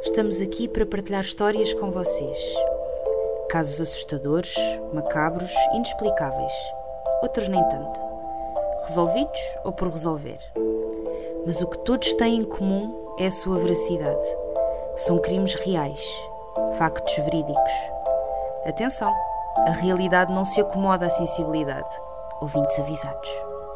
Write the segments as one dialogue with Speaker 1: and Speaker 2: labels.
Speaker 1: Estamos aqui para partilhar histórias com vocês. Casos assustadores, macabros, inexplicáveis. Outros nem tanto. Resolvidos ou por resolver. Mas o que todos têm em comum é a sua veracidade. São crimes reais, factos verídicos. Atenção, a realidade não se acomoda à sensibilidade. Ouvintes avisados.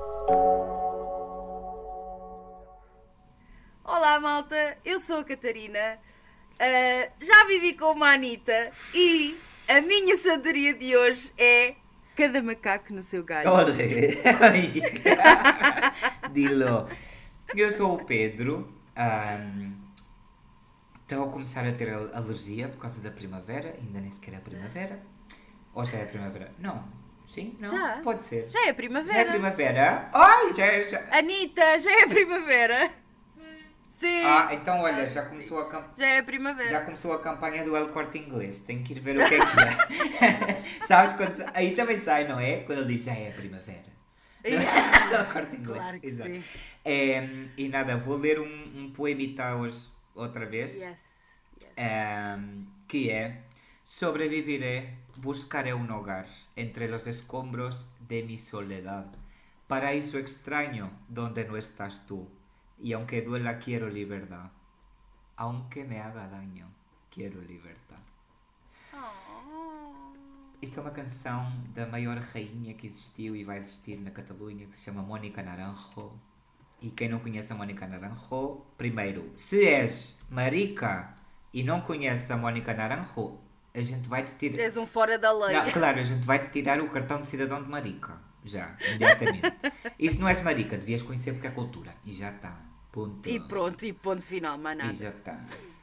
Speaker 2: Olá malta, eu sou a Catarina, já vivi com uma Anitta e a minha sabedoria de hoje é cada macaco no seu galho.
Speaker 3: Olha, dilo. Eu sou o Pedro, estou a começar a ter alergia por causa da primavera, ainda nem sequer é a primavera. Ou já é a primavera? Não. Sim? Não?
Speaker 2: Já.
Speaker 3: Pode ser.
Speaker 2: Já é primavera.
Speaker 3: Já é primavera? Ai, já.
Speaker 2: Anitta, já é primavera. Sim.
Speaker 3: Então olha, já começou
Speaker 2: Já é primavera.
Speaker 3: Já começou a campanha do El Corte Inglês. Tenho que ir ver o que é. Sabes quando... Aí também sai, não é? Quando ele diz já é primavera. El Corte Inglês.
Speaker 2: Claro que
Speaker 3: exato.
Speaker 2: sim.
Speaker 3: E nada, vou ler um poemita hoje, outra vez.
Speaker 2: Yes.
Speaker 3: Que é: sobreviviré, buscaré un hogar entre los escombros de mi soledad, paraíso extraño donde no estás tú. Y aunque duela, quiero libertad. Aunque me haga daño, quiero libertad. Isto é uma canção da maior rainha que existiu e vai existir na Catalunha, que se chama Mónica Naranjo. E quem não conhece a Mónica Naranjo, primeiro, se és marica e não conheces a Mónica Naranjo, a gente vai te tirar...
Speaker 2: És um fora da lei.
Speaker 3: Não, claro, a gente vai te tirar o cartão de cidadão de marica. Já, imediatamente. E se não és marica, devias conhecer porque é cultura. E já está. Ponto.
Speaker 2: E pronto, e ponto final, mais nada.
Speaker 3: E já está.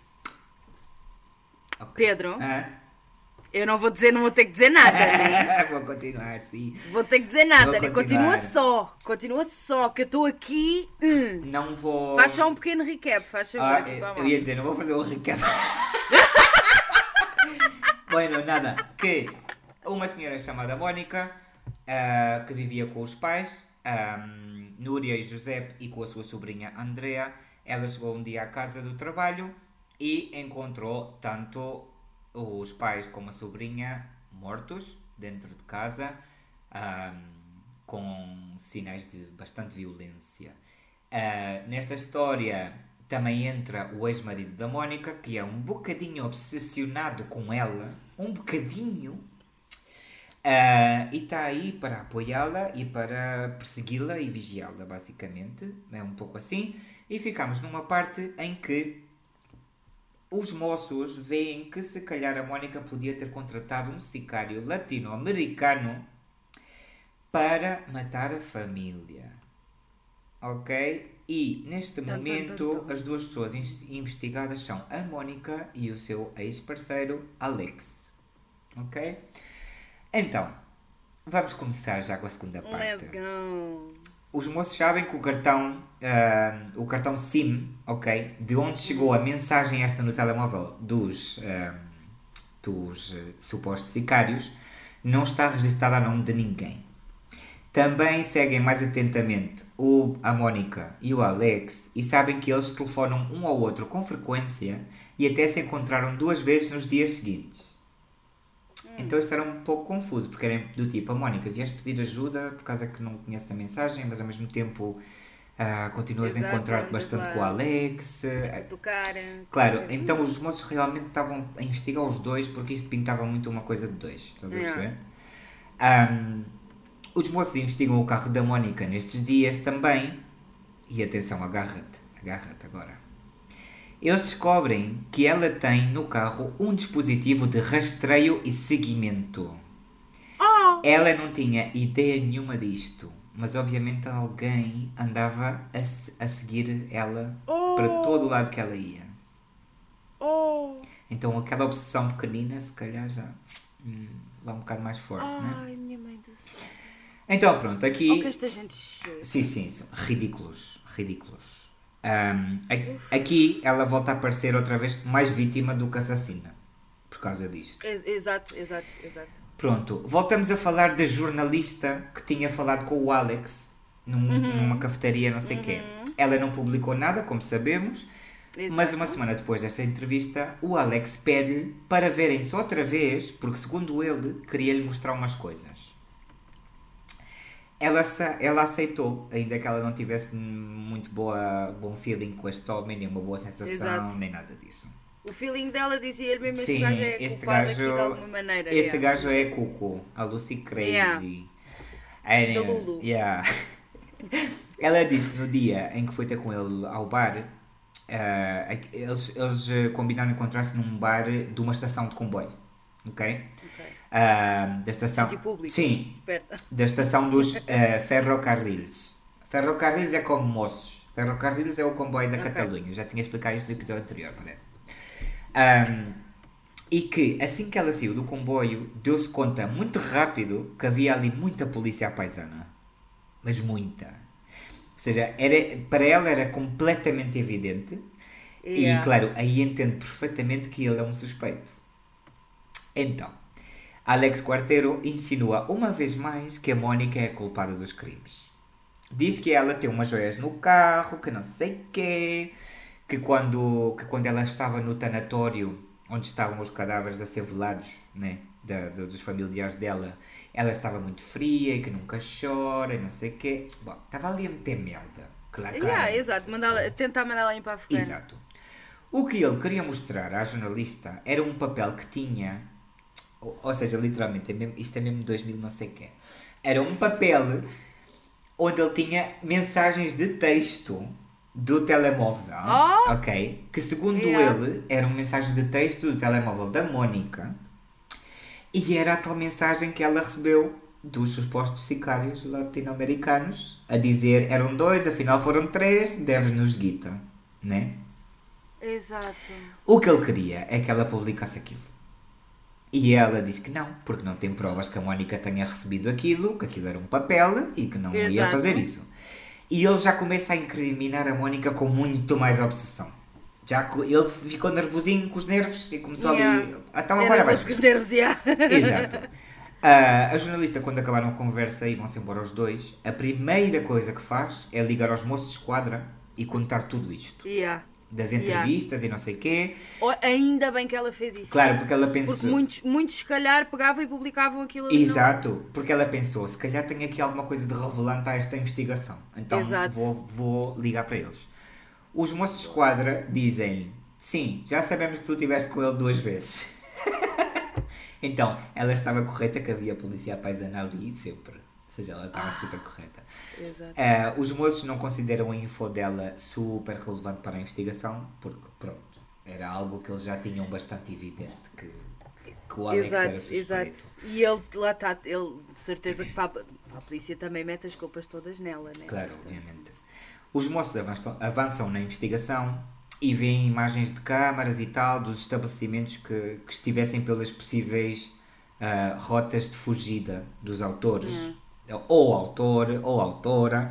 Speaker 3: Okay.
Speaker 2: Pedro, eu não vou ter que dizer nada, né?
Speaker 3: Vou continuar, sim.
Speaker 2: Vou ter que dizer nada, né?
Speaker 3: Continuar.
Speaker 2: Continua só, que eu estou aqui.
Speaker 3: Não vou...
Speaker 2: Faz só um pequeno recap, faz favor.
Speaker 3: Eu ia dizer, não vou fazer um recap. Bueno, nada, que uma senhora chamada Mónica, que vivia com os pais, Núria e José, e com a sua sobrinha Andrea, ela chegou um dia à casa do trabalho e encontrou tanto os pais como a sobrinha mortos dentro de casa, com sinais de bastante violência. Nesta história também entra o ex-marido da Mónica, que é um bocadinho obsessionado com ela, um bocadinho, e está aí para apoiá-la e para persegui-la e vigiá-la, basicamente. É um pouco assim. E ficamos numa parte em que os moços veem que se calhar a Mónica podia ter contratado um sicário latino-americano para matar a família. Ok? E neste momento as duas pessoas investigadas são a Mónica e o seu ex-parceiro Alex. Ok? Então, vamos começar já com a segunda parte.
Speaker 2: Let's go.
Speaker 3: Os moços sabem que o cartão SIM, ok, de onde chegou a mensagem esta no telemóvel dos supostos sicários, não está registado a nome de ninguém. Também seguem mais atentamente a Mónica e o Alex e sabem que eles telefonam um ao outro com frequência e até se encontraram 2 vezes nos dias seguintes. Então isto era um pouco confuso, porque era do tipo, a Mónica, vieste pedir ajuda por causa que não conheces a mensagem, mas ao mesmo tempo continuas a encontrar-te bastante com o Alex. Claro, então os moços realmente estavam a investigar os dois, porque isto pintava muito uma coisa de dois. Estás a perceber? Os moços investigam o carro da Mónica nestes dias também. E atenção, agarra-te agora. Eles descobrem que ela tem no carro um dispositivo de rastreio e seguimento. Ela não tinha ideia nenhuma disto, mas obviamente alguém andava a seguir ela para todo o lado que ela ia. Então aquela obsessão pequenina, se calhar já vai um bocado mais forte, não é?
Speaker 2: Ai, minha mãe do céu.
Speaker 3: Então pronto, aqui...
Speaker 2: que esta gente...
Speaker 3: Sim, são ridículos. Aqui ela volta a aparecer outra vez mais vítima do que assassina, por causa disto.
Speaker 2: Exato.
Speaker 3: Pronto, voltamos a falar da jornalista que tinha falado com o Alex numa cafetaria, não sei o quê. Ela não publicou nada, como sabemos,
Speaker 2: Exato.
Speaker 3: Mas uma semana depois desta entrevista, o Alex pede-lhe para verem-se outra vez, porque segundo ele, queria-lhe mostrar umas coisas. Ela aceitou, ainda que ela não tivesse muito bom feeling com este homem, nem uma boa sensação,
Speaker 2: Exato.
Speaker 3: nem nada disso.
Speaker 2: O feeling dela dizia-lhe mesmo: este
Speaker 3: Sim,
Speaker 2: gajo é
Speaker 3: este
Speaker 2: culpado
Speaker 3: gajo,
Speaker 2: aqui de alguma maneira.
Speaker 3: este gajo é cuco, a Lucy Crazy.
Speaker 2: Da Lulu.
Speaker 3: Yeah. Ela disse que no dia em que foi ter com ele ao bar, eles combinaram encontrar-se num bar de uma estação de comboio, ok? Da estação,
Speaker 2: Sítio público.
Speaker 3: sim,
Speaker 2: Perto.
Speaker 3: da estação dos ferrocarriles. Ferrocarriles é como moços. Ferrocarriles é o comboio da Catalunha. Já tinha explicado isto no episódio anterior, parece. E que assim que ela saiu do comboio, deu-se conta muito rápido que havia ali muita polícia à paisana. Mas muita. Ou seja, para ela era completamente evidente.
Speaker 2: Yeah.
Speaker 3: E claro, aí entendo perfeitamente que ele é um suspeito. Então, Alex Quartero insinua uma vez mais que a Mónica é a culpada dos crimes. Diz que ela tem umas joias no carro, que não sei quê, que quando ela estava no tanatório, onde estavam os cadáveres a ser velados, né, dos familiares dela, ela estava muito fria e que nunca chora e não sei o quê. Bom, estava ali a meter merda. Claro.
Speaker 2: Exato, tentar mandá-la ir para a focar.
Speaker 3: Exato. O que ele queria mostrar à jornalista era um papel que tinha, ou seja, literalmente, isto é mesmo 2000 não sei o quê. Era um papel onde ele tinha mensagens de texto do telemóvel, ok? Que segundo ele, eram mensagens de texto do telemóvel da Mónica e era a tal mensagem que ela recebeu dos supostos sicários latino-americanos a dizer, eram 2, afinal foram 3, deves-nos guita, né?
Speaker 2: Exato.
Speaker 3: O que ele queria é que ela publicasse aquilo. E ela disse que não, porque não tem provas que a Mónica tenha recebido aquilo, que aquilo era um papel e que não ia fazer isso. E ele já começa a incriminar a Mónica com muito mais obsessão. Ele ficou nervosinho com os nervos e começou ali... Então agora vai.
Speaker 2: Com os nervos,
Speaker 3: Exato. A jornalista, quando acabaram a conversa e vão-se embora os dois, a primeira coisa que faz é ligar aos moços de esquadra e contar tudo isto. Das entrevistas e não sei o quê.
Speaker 2: Ainda bem que ela fez isso.
Speaker 3: Claro, porque ela pensou...
Speaker 2: Porque muitos se calhar pegavam e publicavam aquilo ali.
Speaker 3: Exato, porque ela pensou, se calhar tem aqui alguma coisa de relevante a esta investigação. Então vou ligar para eles. Os moços de esquadra dizem-lhe, sim, já sabemos que tu estiveste com ele 2 vezes. Então, ela estava correta que havia polícia à paisana ali sempre. Ou seja, ela estava super correta.
Speaker 2: Exato.
Speaker 3: Os moços não consideram a info dela super relevante para a investigação, porque, pronto, era algo que eles já tinham bastante evidente, que o Alex era suspeito. Exato.
Speaker 2: E ele, lá está, ele de certeza que para a polícia também mete as culpas todas nela, né?
Speaker 3: Claro, obviamente. Os moços avançam na investigação e veem imagens de câmaras e tal dos estabelecimentos que estivessem pelas possíveis rotas de fugida dos autores. Ou autor, ou autora.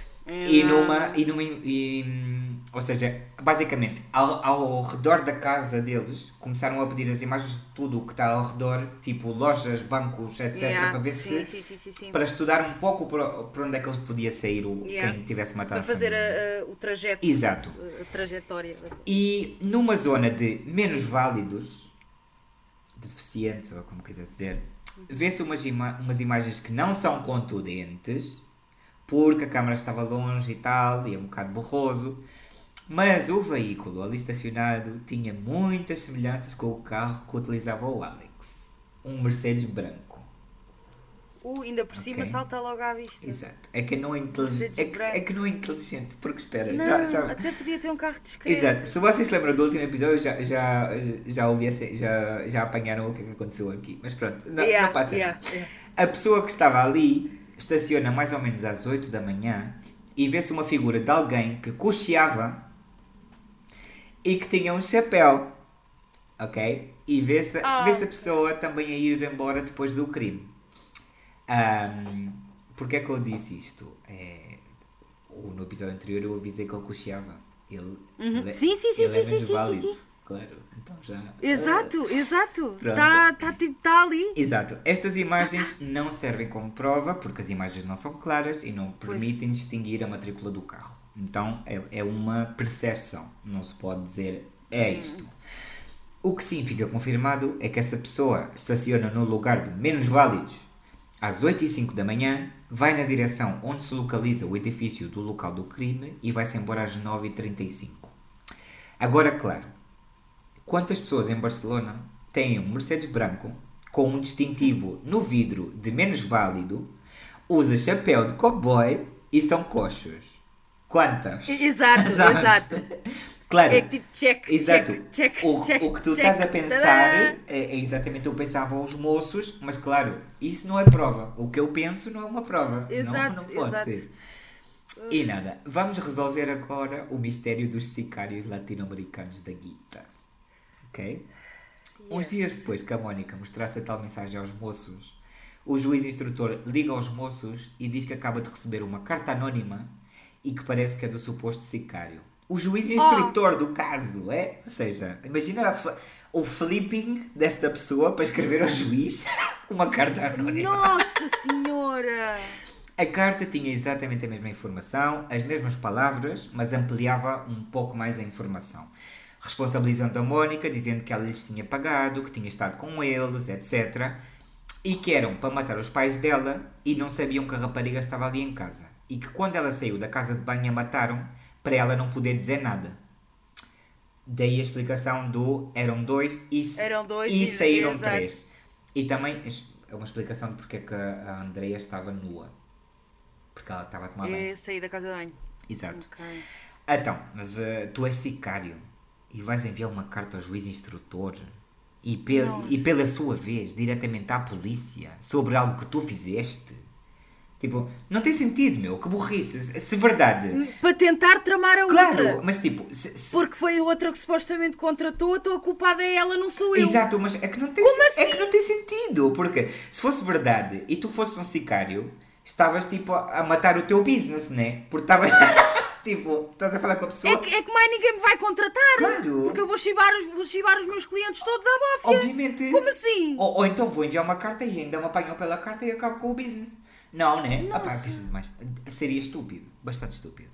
Speaker 3: Ou seja, basicamente, ao redor da casa deles, começaram a pedir as imagens de tudo o que está ao redor, tipo lojas, bancos, etc. Para ver
Speaker 2: sim.
Speaker 3: para estudar um pouco por onde é que eles podia sair quem tivesse matado.
Speaker 2: Para fazer o trajeto.
Speaker 3: Exato.
Speaker 2: A trajetória.
Speaker 3: E numa zona de menos válidos, de deficientes, ou como quiser dizer, vê-se umas imagens que não são contundentes, porque a câmara estava longe e tal, e é um bocado borroso, mas o veículo ali estacionado tinha muitas semelhanças com o carro que utilizava o Alex. Um Mercedes branco.
Speaker 2: Ainda por cima salta logo à vista.
Speaker 3: Exato. É que não é inteligente. É que não é inteligente, porque espera.
Speaker 2: Não, até podia ter um carro discreto.
Speaker 3: Exato. Se vocês se lembram do último episódio, já ouvi já apanharam o que é que aconteceu aqui. Mas pronto, não passa nada. A pessoa que estava ali estaciona mais ou menos às 8 da manhã e vê-se uma figura de alguém que cocheava e que tinha um chapéu. Ok? E vê-se a pessoa também a ir embora depois do crime. Porque é que eu disse isto? No episódio anterior eu avisei que ele cocheava.
Speaker 2: Sim.
Speaker 3: Claro, então já...
Speaker 2: Exato. Está ali.
Speaker 3: Exato. Estas imagens não servem como prova porque as imagens não são claras e não permitem distinguir a matrícula do carro. Então é uma percepção, não se pode dizer é isto. O que sim fica confirmado é que essa pessoa estaciona no lugar de menos válidos às 8h05 da manhã, vai na direção onde se localiza o edifício do local do crime e vai-se embora às 9h35. Agora, claro, quantas pessoas em Barcelona têm um Mercedes branco com um distintivo no vidro de menos válido, usa chapéu de cowboy e são coxos? Quantas?
Speaker 2: Exato.
Speaker 3: Claro.
Speaker 2: É tipo check,
Speaker 3: Exato.
Speaker 2: check.
Speaker 3: O que tu estás a pensar é exatamente o que pensavam os moços, mas claro, isso não é prova. O que eu penso não é uma prova.
Speaker 2: Exato,
Speaker 3: não pode
Speaker 2: exato.
Speaker 3: ser. E nada, vamos resolver agora o mistério dos sicários latino-americanos da guita. Ok? Uns dias depois que a Mónica mostrasse a tal mensagem aos moços, o juiz instrutor liga aos moços e diz que acaba de receber uma carta anónima e que parece que é do suposto sicário. O juiz instrutor do caso, é? Ou seja, imagina o flipping desta pessoa para escrever ao juiz uma carta anónima.
Speaker 2: Nossa Senhora!
Speaker 3: A carta tinha exatamente a mesma informação, as mesmas palavras, mas ampliava um pouco mais a informação. Responsabilizando a Mónica, dizendo que ela lhes tinha pagado, que tinha estado com eles, etc. E que eram para matar os pais dela e não sabiam que a rapariga estava ali em casa. E que quando ela saiu da casa de banho a mataram, para ela não poder dizer nada. Daí a explicação do eram dois e saíram
Speaker 2: exato.
Speaker 3: 3. E também é uma explicação de porque é que a Andreia estava nua. Porque ela estava a tomar banho.
Speaker 2: Saí da casa de banho.
Speaker 3: Exato.
Speaker 2: Okay.
Speaker 3: Então, mas tu és sicário e vais enviar uma carta ao juiz instrutor e pela sua vez diretamente à polícia sobre algo que tu fizeste. Tipo, não tem sentido, meu, que burrice. Se verdade...
Speaker 2: Para tentar tramar a outra.
Speaker 3: Claro, mas tipo...
Speaker 2: Porque foi a outra que supostamente contratou, então a culpada é ela, não sou eu.
Speaker 3: Exato, mas é que não tem, é que não tem sentido. Porque se fosse verdade e tu fosses um sicário, estavas tipo a matar o teu business, né? Porque estavas... tipo, estás a falar com a pessoa...
Speaker 2: É que mais ninguém me vai contratar.
Speaker 3: Claro.
Speaker 2: Porque eu vou chibar os meus clientes todos à máfia.
Speaker 3: Obviamente.
Speaker 2: Como assim?
Speaker 3: Ou então vou enviar uma carta e ainda me apanham pela carta e acabo com o business. Não, né? Seria estúpido. Bastante estúpido.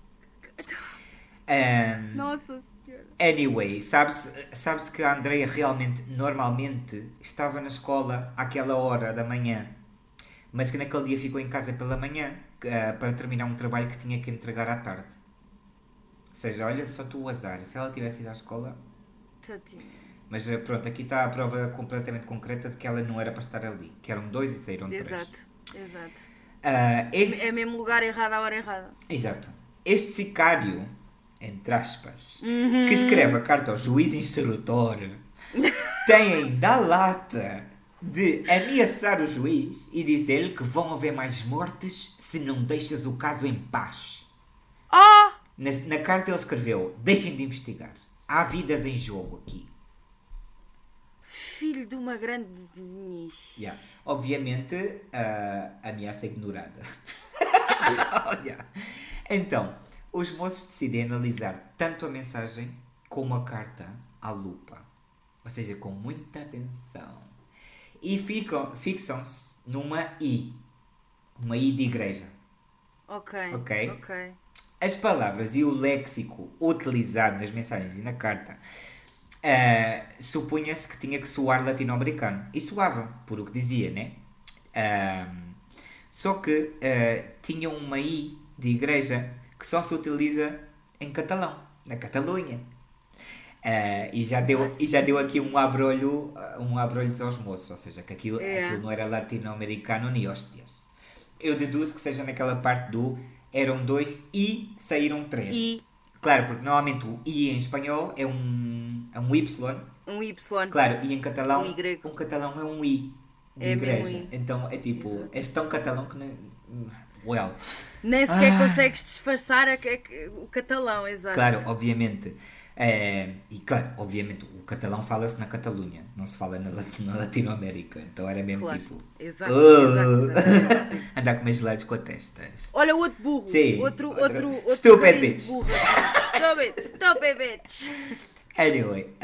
Speaker 2: Nossa Senhora.
Speaker 3: Anyway, sabe-se que a Andreia normalmente, estava na escola àquela hora da manhã. Mas que naquele dia ficou em casa pela manhã para terminar um trabalho que tinha que entregar à tarde. Ou seja, olha só tu o azar. Se ela tivesse ido à escola...
Speaker 2: Tadinha.
Speaker 3: Mas pronto, aqui está a prova completamente concreta de que ela não era para estar ali. Que eram 2 e saíram 3.
Speaker 2: Exato.
Speaker 3: É
Speaker 2: mesmo lugar errado à hora errada.
Speaker 3: Exato. Este sicário, entre aspas, que escreve a carta ao juiz instrutor, tem ainda a lata de ameaçar o juiz e dizer-lhe que vão haver mais mortes se não deixas o caso em paz. Na carta ele escreveu: deixem de investigar. Há vidas em jogo aqui.
Speaker 2: Filho de uma grande niche.
Speaker 3: Yeah. Obviamente, a ameaça é ignorada. Então, os moços decidem analisar tanto a mensagem como a carta à lupa. Ou seja, com muita atenção. E fixam-se numa I. Uma I de igreja.
Speaker 2: Ok. As
Speaker 3: palavras e o léxico utilizado nas mensagens e na carta supunha-se que tinha que soar latino-americano. E soava, por o que dizia, né? Só que tinha uma I de igreja que só se utiliza em catalão, na Catalunha. E já deu aqui um abrolho aos moços, ou seja, que aquilo não era latino-americano nem hóstias. Eu deduzo que seja naquela parte do eram 2 e saíram 3. Claro, porque normalmente o I em espanhol é um Y.
Speaker 2: Um Y.
Speaker 3: Claro, e em catalão
Speaker 2: um
Speaker 3: catalão é um I de igreja. I. Então é tipo, és tão catalão que
Speaker 2: nem sequer consegues disfarçar o catalão, exato.
Speaker 3: Claro, obviamente. E claro, obviamente o catalão fala-se na Catalunha, não se fala na Latinoamérica, então era mesmo tipo
Speaker 2: exato.
Speaker 3: andar com meus gelados com a testa.
Speaker 2: Olha o outro burro.
Speaker 3: Sim,
Speaker 2: outro
Speaker 3: stupid bitch.
Speaker 2: Stupid bitch.
Speaker 3: Anyway,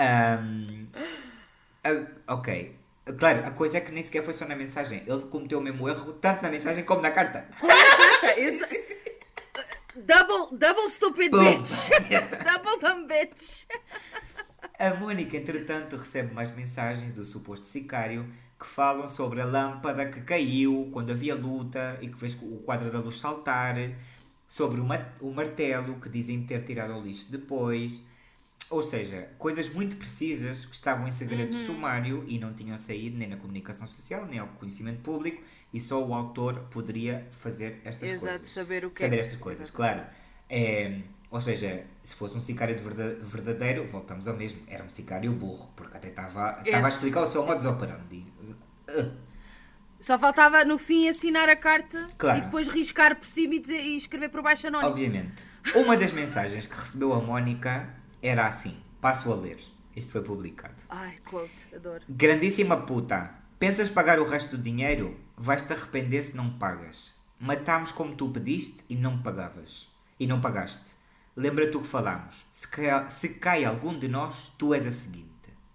Speaker 3: ok. Claro, a coisa é que nem sequer foi só na mensagem. Ele cometeu o mesmo erro tanto na mensagem como na carta.
Speaker 2: Double stupid
Speaker 3: Boom.
Speaker 2: bitch. Double dumb bitch.
Speaker 3: A Mónica, entretanto, recebe mais mensagens do suposto sicário que falam sobre a lâmpada que caiu quando havia luta e que fez o quadro da luz saltar, sobre o martelo que dizem ter tirado ao lixo depois. Ou seja, coisas muito precisas que estavam em segredo sumário e não tinham saído nem na comunicação social, nem ao conhecimento público, e só o autor poderia fazer estas coisas.
Speaker 2: Exato, saber o que
Speaker 3: Saber
Speaker 2: é.
Speaker 3: estas coisas, claro. Ou seja, se fosse um sicário verdadeiro, voltamos ao mesmo. Era um sicário burro, porque até estava a explicar o seu modus operandi.
Speaker 2: Só faltava no fim assinar a carta
Speaker 3: Claro.
Speaker 2: e depois riscar por cima e escrever por baixo anónimo.
Speaker 3: Obviamente. Uma das mensagens que recebeu a Mónica era assim. Passo a ler. Isto foi publicado.
Speaker 2: Ai, quote, adoro.
Speaker 3: Grandíssima puta. Pensas pagar o resto do dinheiro? Vais-te arrepender se não pagas. Matámos como tu pediste e não pagavas. E não pagaste. Lembra-te o que falámos. Se cai algum de nós, tu és a seguinte.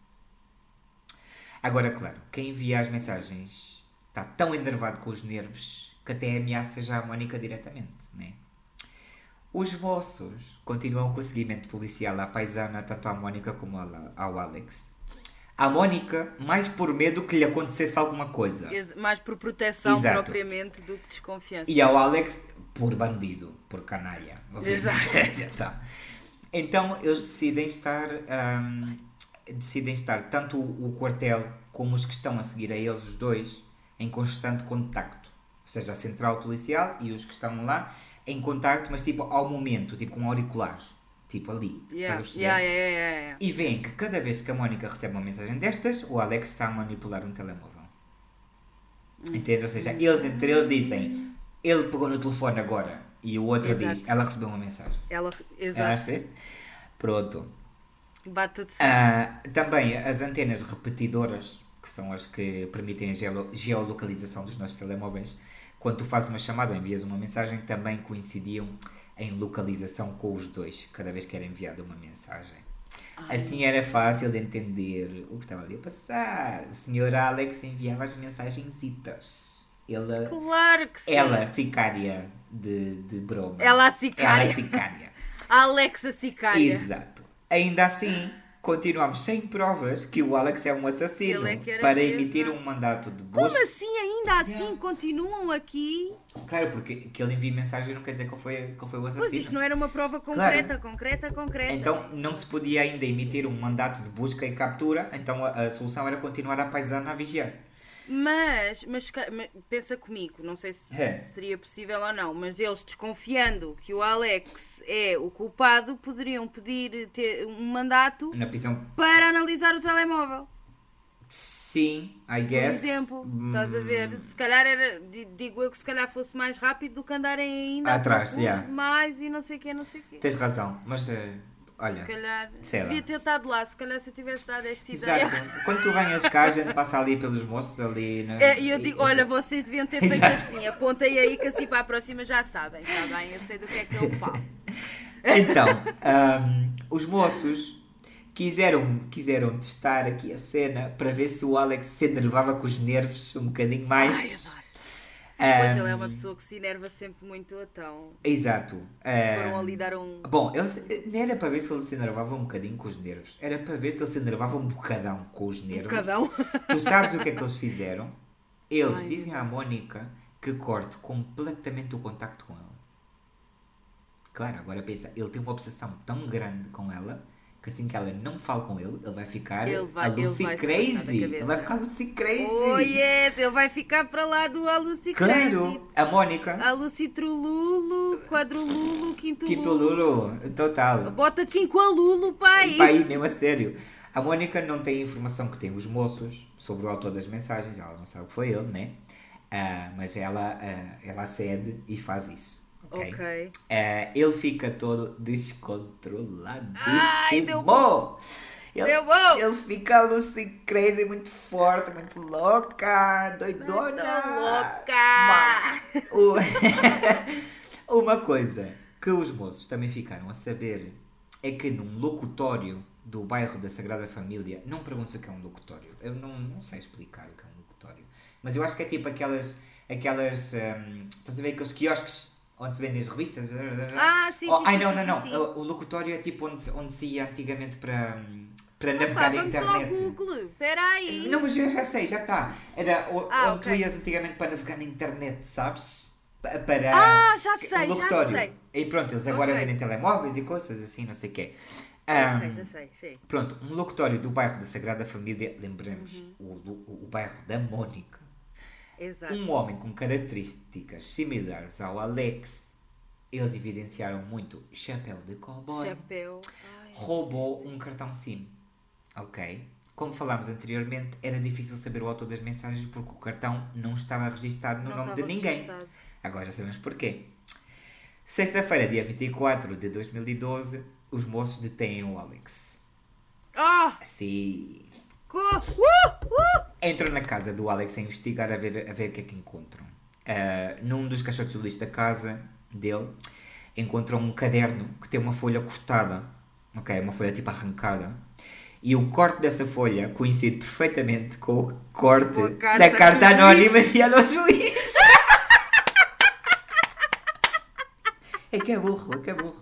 Speaker 3: Agora, claro, quem envia as mensagens está tão enervado com os nervos que até ameaça já a Mónica diretamente, né? Os moços continuam com o seguimento policial à paisana, tanto à Mónica como ao Alex. A Mónica, mais por medo que lhe acontecesse alguma coisa.
Speaker 2: Mais por proteção
Speaker 3: Exato.
Speaker 2: propriamente do que desconfiança.
Speaker 3: E ao Alex, por bandido, por canalha.
Speaker 2: Exato.
Speaker 3: Já está. Então, eles decidem estar tanto o quartel como os que estão a seguir a eles, os dois, em constante contacto. Ou seja, a central policial e os que estão lá em contacto, mas tipo ao momento, tipo com auriculares. Tipo ali. Estás a perceber?
Speaker 2: Yeah.
Speaker 3: E veem que cada vez que a Mónica recebe uma mensagem destas, o Alex está a manipular um telemóvel. Entendes? Ou seja, eles entre eles dizem, ele pegou no telefone agora. E o outro
Speaker 2: Exato.
Speaker 3: diz, ela recebeu uma mensagem.
Speaker 2: Exato.
Speaker 3: Pronto.
Speaker 2: Bate tudo certo.
Speaker 3: Também as antenas repetidoras, que são as que permitem a geolocalização dos nossos telemóveis, quando tu fazes uma chamada ou envias uma mensagem, também coincidiam em localização com os dois, cada vez que era enviada uma mensagem. Assim era fácil de entender o que estava ali a passar. O Sr. Alex enviava as mensagenzitas.
Speaker 2: Claro que sim.
Speaker 3: Ela, sicária de broma.
Speaker 2: Ela a sicária.
Speaker 3: Ela, sicária.
Speaker 2: A Alexa sicária.
Speaker 3: Exato. Ainda assim, continuamos sem provas que o Alex é um assassino
Speaker 2: Ele é que era
Speaker 3: para
Speaker 2: mesmo.
Speaker 3: emitir um mandato de busca.
Speaker 2: Como assim, ainda assim, continuam aqui?
Speaker 3: Claro, porque que ele envia mensagem não quer dizer que ele foi o assassino.
Speaker 2: Pois isto não era uma prova concreta, concreta.
Speaker 3: Então não se podia ainda emitir um mandato de busca e captura, então a solução era continuar a paisana a vigiar.
Speaker 2: Mas pensa comigo, não sei se
Speaker 3: É.
Speaker 2: seria possível ou não, mas eles desconfiando que o Alex é o culpado, poderiam pedir ter um mandato
Speaker 3: Na prisão,
Speaker 2: para analisar o telemóvel.
Speaker 3: sim, I
Speaker 2: Por
Speaker 3: guess.
Speaker 2: exemplo, estás a ver? Se calhar era, digo eu que se calhar fosse mais rápido do que andarem ainda
Speaker 3: Atrás,
Speaker 2: à procura
Speaker 3: yeah.
Speaker 2: de mais e não sei o quê.
Speaker 3: Tens razão, mas olha,
Speaker 2: Se calhar,
Speaker 3: sei lá.
Speaker 2: devia ter estado lá, se calhar se eu tivesse dado esta ideia.
Speaker 3: Exato. Quando tu venhas cá, a gente passa ali pelos moços ali.
Speaker 2: E eu digo, olha, vocês deviam ter feito assim, apontei aí que assim para a próxima já sabem, está bem? Eu sei do que é que eu falo.
Speaker 3: Então, os moços quiseram testar aqui a cena para ver se o Alex se enervava com os nervos um bocadinho mais.
Speaker 2: Ai, adoro. Pois ele é uma pessoa que se enerva sempre muito, então
Speaker 3: Exato.
Speaker 2: foram ali dar um...
Speaker 3: Bom, não era para ver se ele se enervava um bocadinho com os nervos. Era para ver se ele se enervava um bocadão com os nervos.
Speaker 2: Bocadão?
Speaker 3: Tu sabes o que é que eles fizeram? Eles
Speaker 2: Ai,
Speaker 3: dizem à Mónica que corte completamente o contacto com ela. Claro, agora pensa, ele tem uma obsessão tão grande com ela que assim que ela não fala com ele, ele vai ficar a Lucy Crazy. Ele vai ficar Lucy Crazy.
Speaker 2: Oh yes, ele vai ficar para lá do a Lucy Crazy.
Speaker 3: Claro, a Mónica.
Speaker 2: A Lucy Trululo, Quadrululo, Quinto
Speaker 3: Quinto
Speaker 2: Lulo.
Speaker 3: Lulu, total.
Speaker 2: Bota Quinco a Lulo, pai.
Speaker 3: Pai, mesmo a sério. A Mónica não tem a informação que tem os moços sobre o autor das mensagens. Ela não sabe que foi ele, né? Mas ela acede e faz isso.
Speaker 2: Ok.
Speaker 3: Ele fica todo descontroladíssimo.
Speaker 2: Ai, deu bom. Deu bom.
Speaker 3: Ele fica Lucy Crazy, muito forte, muito louca, doidona.
Speaker 2: Tô louca.
Speaker 3: Uma coisa que os moços também ficaram a saber é que num locutório do bairro da Sagrada Família, não me perguntes o que é um locutório, eu não sei explicar o que é um locutório, mas eu acho que é tipo aquelas estás a ver aqueles quiosques onde se vendem as revistas.
Speaker 2: Sim,
Speaker 3: Ai,
Speaker 2: sim,
Speaker 3: não.
Speaker 2: sim.
Speaker 3: O locutório é tipo onde se ia antigamente para navegar na
Speaker 2: Vamos
Speaker 3: internet.
Speaker 2: ao Google, espera aí.
Speaker 3: Não, mas eu já sei, já está. Era onde tu
Speaker 2: ok.
Speaker 3: ias antigamente para navegar na internet, sabes? Para
Speaker 2: Já sei,
Speaker 3: o locutório.
Speaker 2: já sei.
Speaker 3: E pronto, eles agora
Speaker 2: Ok.
Speaker 3: vendem telemóveis e coisas assim, não sei o quê.
Speaker 2: Ok, já sei, sim.
Speaker 3: Pronto, um locutório do bairro da Sagrada Família, lembramos, o bairro da Mónica.
Speaker 2: Exato.
Speaker 3: Um homem com características similares ao Alex, eles evidenciaram muito chapéu de cowboy,
Speaker 2: Chapéu. Ai.
Speaker 3: roubou um cartão SIM. Ok? Como falámos anteriormente, era difícil saber o autor das mensagens porque o cartão não estava registado no
Speaker 2: Não
Speaker 3: nome de
Speaker 2: estava
Speaker 3: ninguém.
Speaker 2: registado.
Speaker 3: Agora já sabemos porquê. Sexta-feira, dia 24 de 2012, os moços detêm o Alex. Sim. Entram na casa do Alex a investigar, a ver o que é que encontram. Num dos caixotes do lixo da casa dele, encontram um caderno que tem uma folha cortada. Ok, uma folha tipo arrancada. E o corte dessa folha coincide perfeitamente com o corte
Speaker 2: Com a carta
Speaker 3: da carta
Speaker 2: do
Speaker 3: anónima
Speaker 2: juiz.
Speaker 3: enviada ao juiz. É que é burro.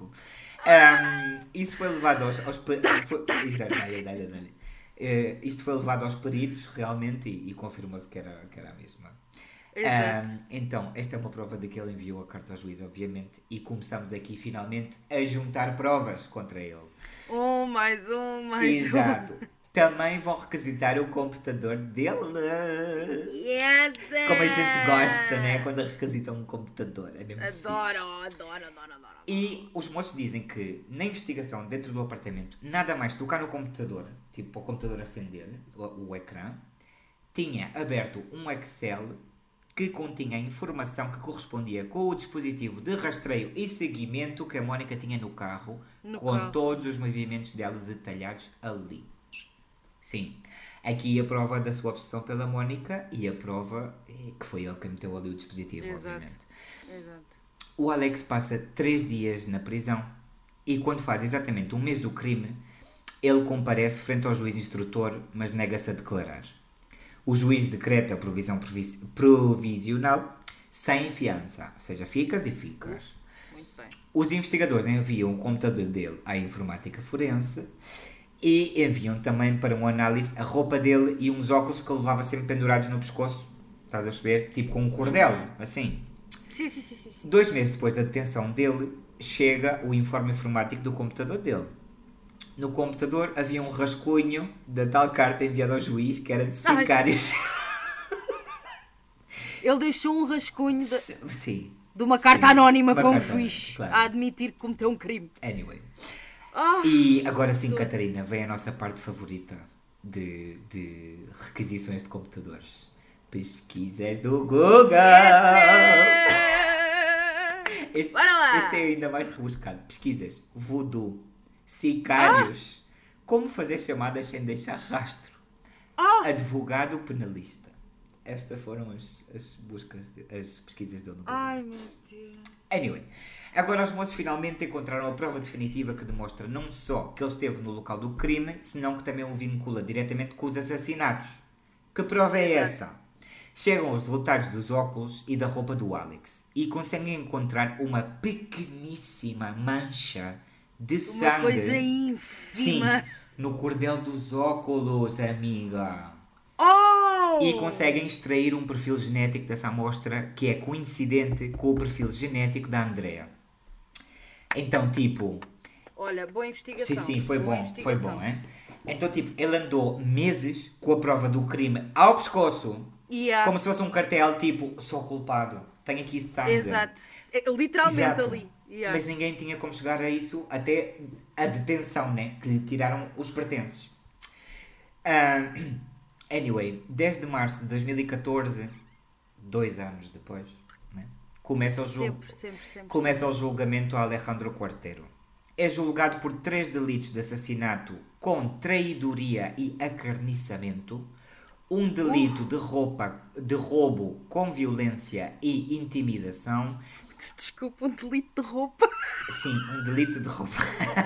Speaker 3: Isso foi levado aos dá-lhe. Isto foi levado aos peritos realmente e confirmou-se que era a mesma.
Speaker 2: Exato.
Speaker 3: Então, esta é uma prova de que ele enviou a carta ao juiz, obviamente, e começamos aqui finalmente a juntar provas contra ele.
Speaker 2: Mais um.
Speaker 3: Exato. Também vão requisitar o computador dele.
Speaker 2: Yes!
Speaker 3: Como a gente gosta, né? Quando requisitam um computador. É mesmo fixe.
Speaker 2: Adoro.
Speaker 3: E os moços dizem que na investigação dentro do apartamento, nada mais tocar no computador, tipo para o computador acender, o ecrã, tinha aberto um Excel que continha a informação que correspondia com o dispositivo de rastreio e seguimento que a Mónica tinha no carro, com todos os movimentos dela detalhados ali. Sim, aqui a prova da sua obsessão pela Mónica e a prova que foi ele que meteu ali o dispositivo, obviamente.
Speaker 2: Exato.
Speaker 3: O Alex passa 3 dias na prisão e quando faz exatamente um mês do crime, ele comparece frente ao juiz instrutor, mas nega-se a declarar. O juiz decreta a provisão provisional sem fiança, ou seja, ficas e ficas.
Speaker 2: Muito bem.
Speaker 3: Os investigadores enviam o computador dele à informática forense e enviam também para uma análise a roupa dele e uns óculos que ele levava sempre pendurados no pescoço, estás a perceber? Tipo com um cordel, assim.
Speaker 2: Sim.
Speaker 3: 2 meses depois da detenção dele, chega o informe informático do computador dele. No computador havia um rascunho da tal carta enviada ao juiz, que era de sicários.
Speaker 2: Ele deixou um rascunho
Speaker 3: Sim.
Speaker 2: de uma carta anónima
Speaker 3: Uma
Speaker 2: para um
Speaker 3: carta
Speaker 2: juiz
Speaker 3: anónima, claro.
Speaker 2: a admitir que cometeu um crime.
Speaker 3: Anyway. E agora sim, Catarina, vem a nossa parte favorita de requisições de computadores. Pesquisas do Google! Este é ainda mais rebuscado. Pesquisas voodoo, sicários, como fazer chamadas sem deixar rastro, advogado penalista. Estas foram as pesquisas dele no Google.
Speaker 2: Ai, meu Deus.
Speaker 3: Anyway, agora os moços finalmente encontraram a prova definitiva que demonstra não só que ele esteve no local do crime, senão que também o vincula diretamente com os assassinatos. Que prova é essa? Chegam os resultados dos óculos e da roupa do Alex e conseguem encontrar uma pequeníssima mancha de sangue.
Speaker 2: Uma coisa ínfima.
Speaker 3: Sim, no cordel dos óculos, amiga. E conseguem extrair um perfil genético dessa amostra que é coincidente com o perfil genético da Andrea. Então, tipo...
Speaker 2: Olha, boa investigação.
Speaker 3: Sim, foi
Speaker 2: boa
Speaker 3: bom, hein? Então, tipo, ele andou meses com a prova do crime ao pescoço, como se fosse um cartel, tipo, sou culpado, tenho aqui sangue.
Speaker 2: Exato. Literalmente
Speaker 3: Exato.
Speaker 2: ali.
Speaker 3: Mas ninguém tinha como chegar a isso até a detenção, né? Que lhe tiraram os pertences. Anyway, 10 de março de 2014, 2 anos depois, né? Começa o julgamento a Alejandro Quartero. É julgado por 3 delitos de assassinato com traidoria e acarniçamento, um delito de roubo com violência e intimidação.
Speaker 2: Desculpa, um delito de roupa.
Speaker 3: Sim, um delito de roubo.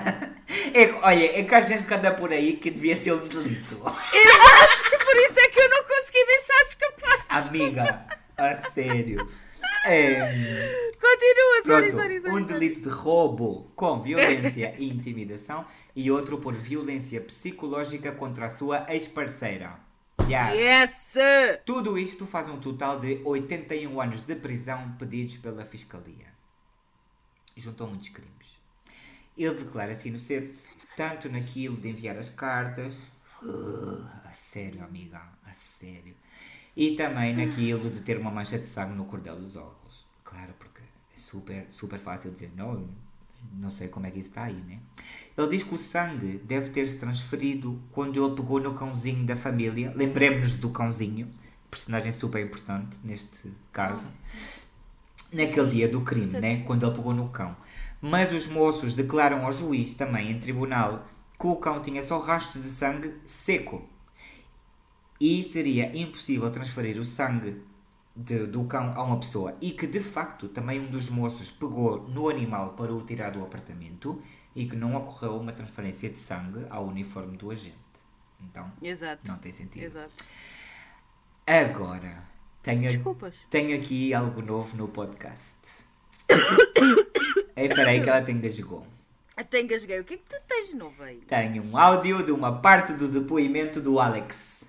Speaker 3: É que a gente que anda por aí que devia ser um delito.
Speaker 2: Exato, por isso é que eu não consegui deixar escapar.
Speaker 3: Amiga, a sério.
Speaker 2: Continua,
Speaker 3: Pronto, um delito de roubo com violência e intimidação e outro por violência psicológica contra a sua ex-parceira.
Speaker 2: Yes!
Speaker 3: Tudo isto faz um total de 81 anos de prisão pedidos pela Fiscalia. Juntou muitos crimes. Ele declara-se inocente, tanto naquilo de enviar as cartas... a sério, amiga, a sério. E também naquilo de ter uma mancha de sangue no cordel dos óculos. Claro, porque é super fácil dizer não sei como é que isso está aí, né? Ele diz que o sangue deve ter-se transferido quando ele pegou no cãozinho da família. Lembremos-nos do cãozinho, personagem super importante neste caso. Naquele dia do crime, né? Quando ele pegou no cão. Mas os moços declaram ao juiz, também em tribunal, que o cão tinha só rastros de sangue seco. E seria impossível transferir o sangue do cão a uma pessoa. E que, de facto, também um dos moços pegou no animal para o tirar do apartamento e que não ocorreu uma transferência de sangue ao uniforme do agente. Então, não tem sentido.
Speaker 2: Exato.
Speaker 3: Agora,
Speaker 2: Desculpas.
Speaker 3: tenho aqui algo novo no podcast. Espera aí que ela te engasgou.
Speaker 2: Até engasguei. O que é que tu tens de novo aí?
Speaker 3: Tenho um áudio de uma parte do depoimento do Alex.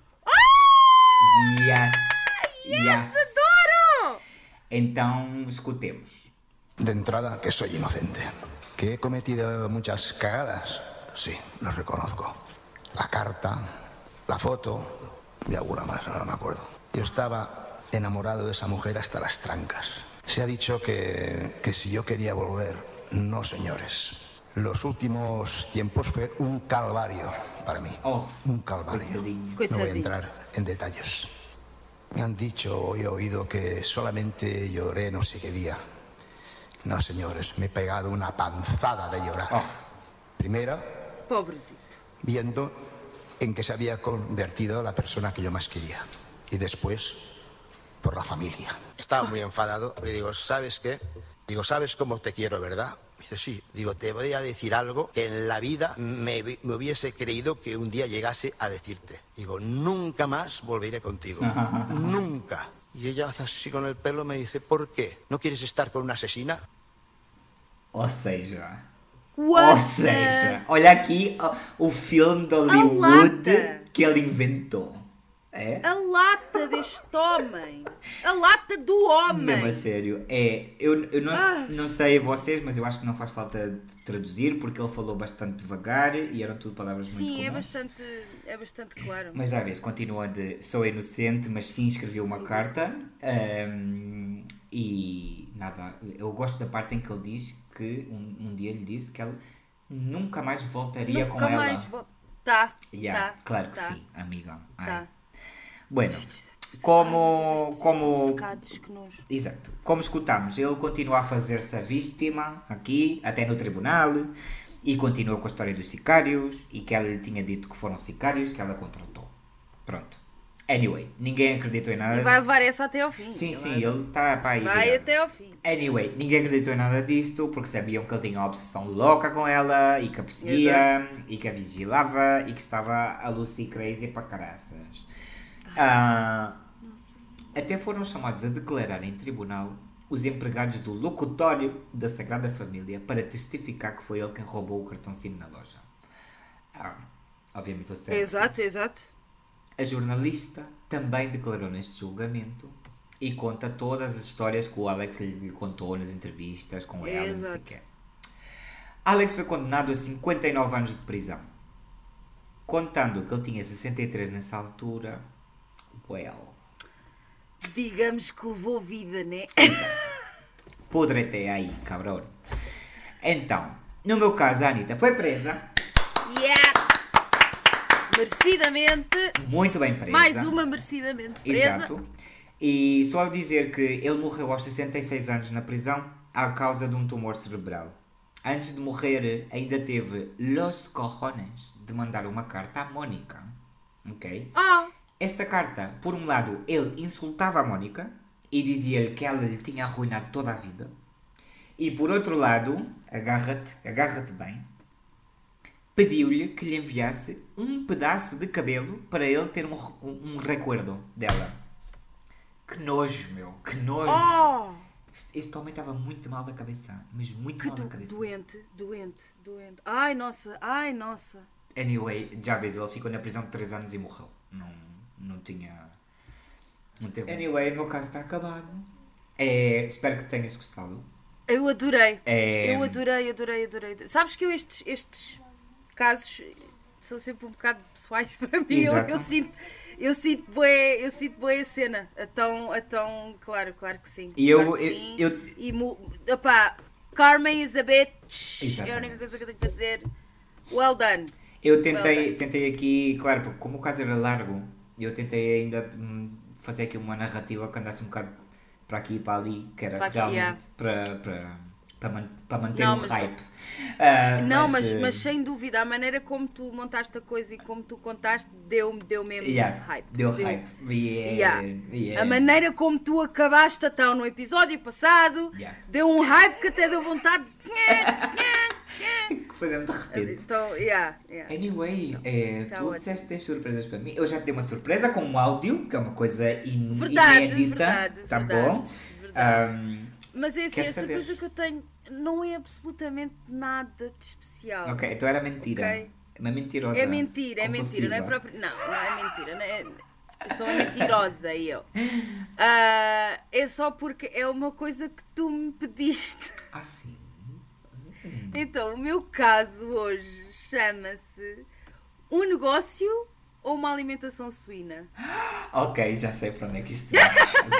Speaker 3: Yes,
Speaker 2: Adoro!
Speaker 3: Então, escutemos.
Speaker 4: De entrada, que soy inocente. Que he cometido muchas cagadas, sí, lo reconozco. La carta, la foto y alguna más, ahora me acuerdo. Yo estaba enamorado de esa mujer hasta las trancas. Se ha dicho que si yo quería volver, no señores. Los últimos tiempos fue un calvario para mí. Un calvario. No voy a entrar en detalles. Me han dicho o he oído que solamente lloré no sé qué día. No, señores, me he pegado una panzada de llorar. Primero,
Speaker 2: Pobrecito.
Speaker 4: viendo en que se había convertido la persona que yo más quería. Y después, por la familia.
Speaker 5: Estaba muy enfadado. Le digo, ¿sabes qué? Digo, ¿sabes cómo te quiero, verdad? Dice, sí. Digo, te voy a decir algo que en la vida me hubiese creído que un día llegase a decirte. Digo, nunca más volveré contigo. Nunca. Y ella hace así con el pelo, me dice, ¿por qué? ¿No quieres estar con una asesina?
Speaker 3: Ou seja...
Speaker 2: What
Speaker 3: Ou seja... Olha aqui o filme de Hollywood que ele inventou. É?
Speaker 2: A lata deste homem. A lata do homem.
Speaker 3: Mesmo a sério. Eu não sei vocês, mas eu acho que não faz falta de traduzir porque ele falou bastante devagar e eram tudo palavras muito comuns.
Speaker 2: Sim, é bastante claro.
Speaker 3: Mas já vês, continua de sou inocente, mas sim escreveu uma carta e nada. Eu gosto da parte em que ele diz que um dia lhe disse que ele nunca mais voltaria com ela.
Speaker 2: Nunca mais Tá.
Speaker 3: Claro que sim, amiga.
Speaker 2: Tá.
Speaker 3: Bueno, Exato. Como escutamos, ele continua a fazer-se a vítima aqui, até no tribunal, e continua com a história dos sicários, e que ela lhe tinha dito que foram sicários que ela contratou. Pronto. Anyway, ninguém acreditou em nada.
Speaker 2: E vai levar essa até ao fim.
Speaker 3: Sim, ele está para aí.
Speaker 2: Vai até ao fim.
Speaker 3: Anyway, ninguém acreditou em nada disto, porque sabiam que ele tinha uma obsessão louca com ela, e que a perseguia, e que a vigilava, e que estava a Lucy crazy para caraças. Até foram chamados a declarar em tribunal os empregados do locutório da Sagrada Família para testificar que foi ele quem roubou o cartãozinho na loja. Obviamente,
Speaker 2: Exato.
Speaker 3: A jornalista também declarou neste julgamento e conta todas as histórias que o Alex lhe contou nas entrevistas com ela, não sei o quê. Alex foi condenado a 59 anos de prisão. Contando que ele tinha 63 nessa altura,
Speaker 2: digamos que levou vida, né?
Speaker 3: Podre-te aí, cabrão. Então, no meu caso, a Anitta foi presa.
Speaker 2: Yes! Merecidamente.
Speaker 3: Muito bem presa.
Speaker 2: Mais uma merecidamente presa.
Speaker 3: Exato. E só dizer que ele morreu aos 66 anos na prisão à causa de um tumor cerebral. Antes de morrer, ainda teve los cojones de mandar uma carta à Mónica. Ok? Esta carta, por um lado, ele insultava a Mónica e dizia-lhe que ela lhe tinha arruinado toda a vida. E por outro lado, agarra-te bem, pediu-lhe que lhe enviasse um pedaço de cabelo para ele ter um recuerdo dela. Que nojo, meu, que nojo. Este homem estava muito mal da cabeça. Mas muito mal da cabeça.
Speaker 2: Doente. Ai, nossa.
Speaker 3: Anyway, já vês, ele ficou na prisão de 3 anos e morreu. Não teve. Anyway, o meu caso está acabado. Espero que tenhas gostado.
Speaker 2: Eu adorei. Eu adorei. Sabes que estes casos são sempre um bocado pessoais para mim. Eu sinto bué a cena. Então, claro que sim. Carmen is a bitch. Exatamente. É a única coisa que eu tenho para dizer. Well done.
Speaker 3: Eu tentei aqui, claro, porque como o caso era largo, eu tentei ainda fazer aqui uma narrativa que andasse um bocado para aqui e para ali, que era realmente para manter o hype.
Speaker 2: Mas sem dúvida, a maneira como tu montaste a coisa e como tu contaste deu mesmo hype.
Speaker 3: Deu hype.
Speaker 2: A maneira como tu acabaste então no episódio passado deu um hype que até deu vontade
Speaker 3: que foi mesmo de repente.
Speaker 2: Então,
Speaker 3: Anyway, tu disseste que tens surpresas para mim. Eu já te dei uma surpresa com um áudio, que é uma coisa inédita. Tá bom?
Speaker 2: Mas é assim, a surpresa que eu tenho não é absolutamente nada de especial.
Speaker 3: Ok, então era mentira. Okay? Uma mentirosa.
Speaker 2: É mentira, não é próprio. Não é mentira. Não é... Eu sou uma mentirosa eu. É só porque é uma coisa que tu me pediste.
Speaker 3: Sim.
Speaker 2: Então, o meu caso hoje chama-se um negócio ou uma alimentação suína.
Speaker 3: Ok, já sei para onde é que isto vai.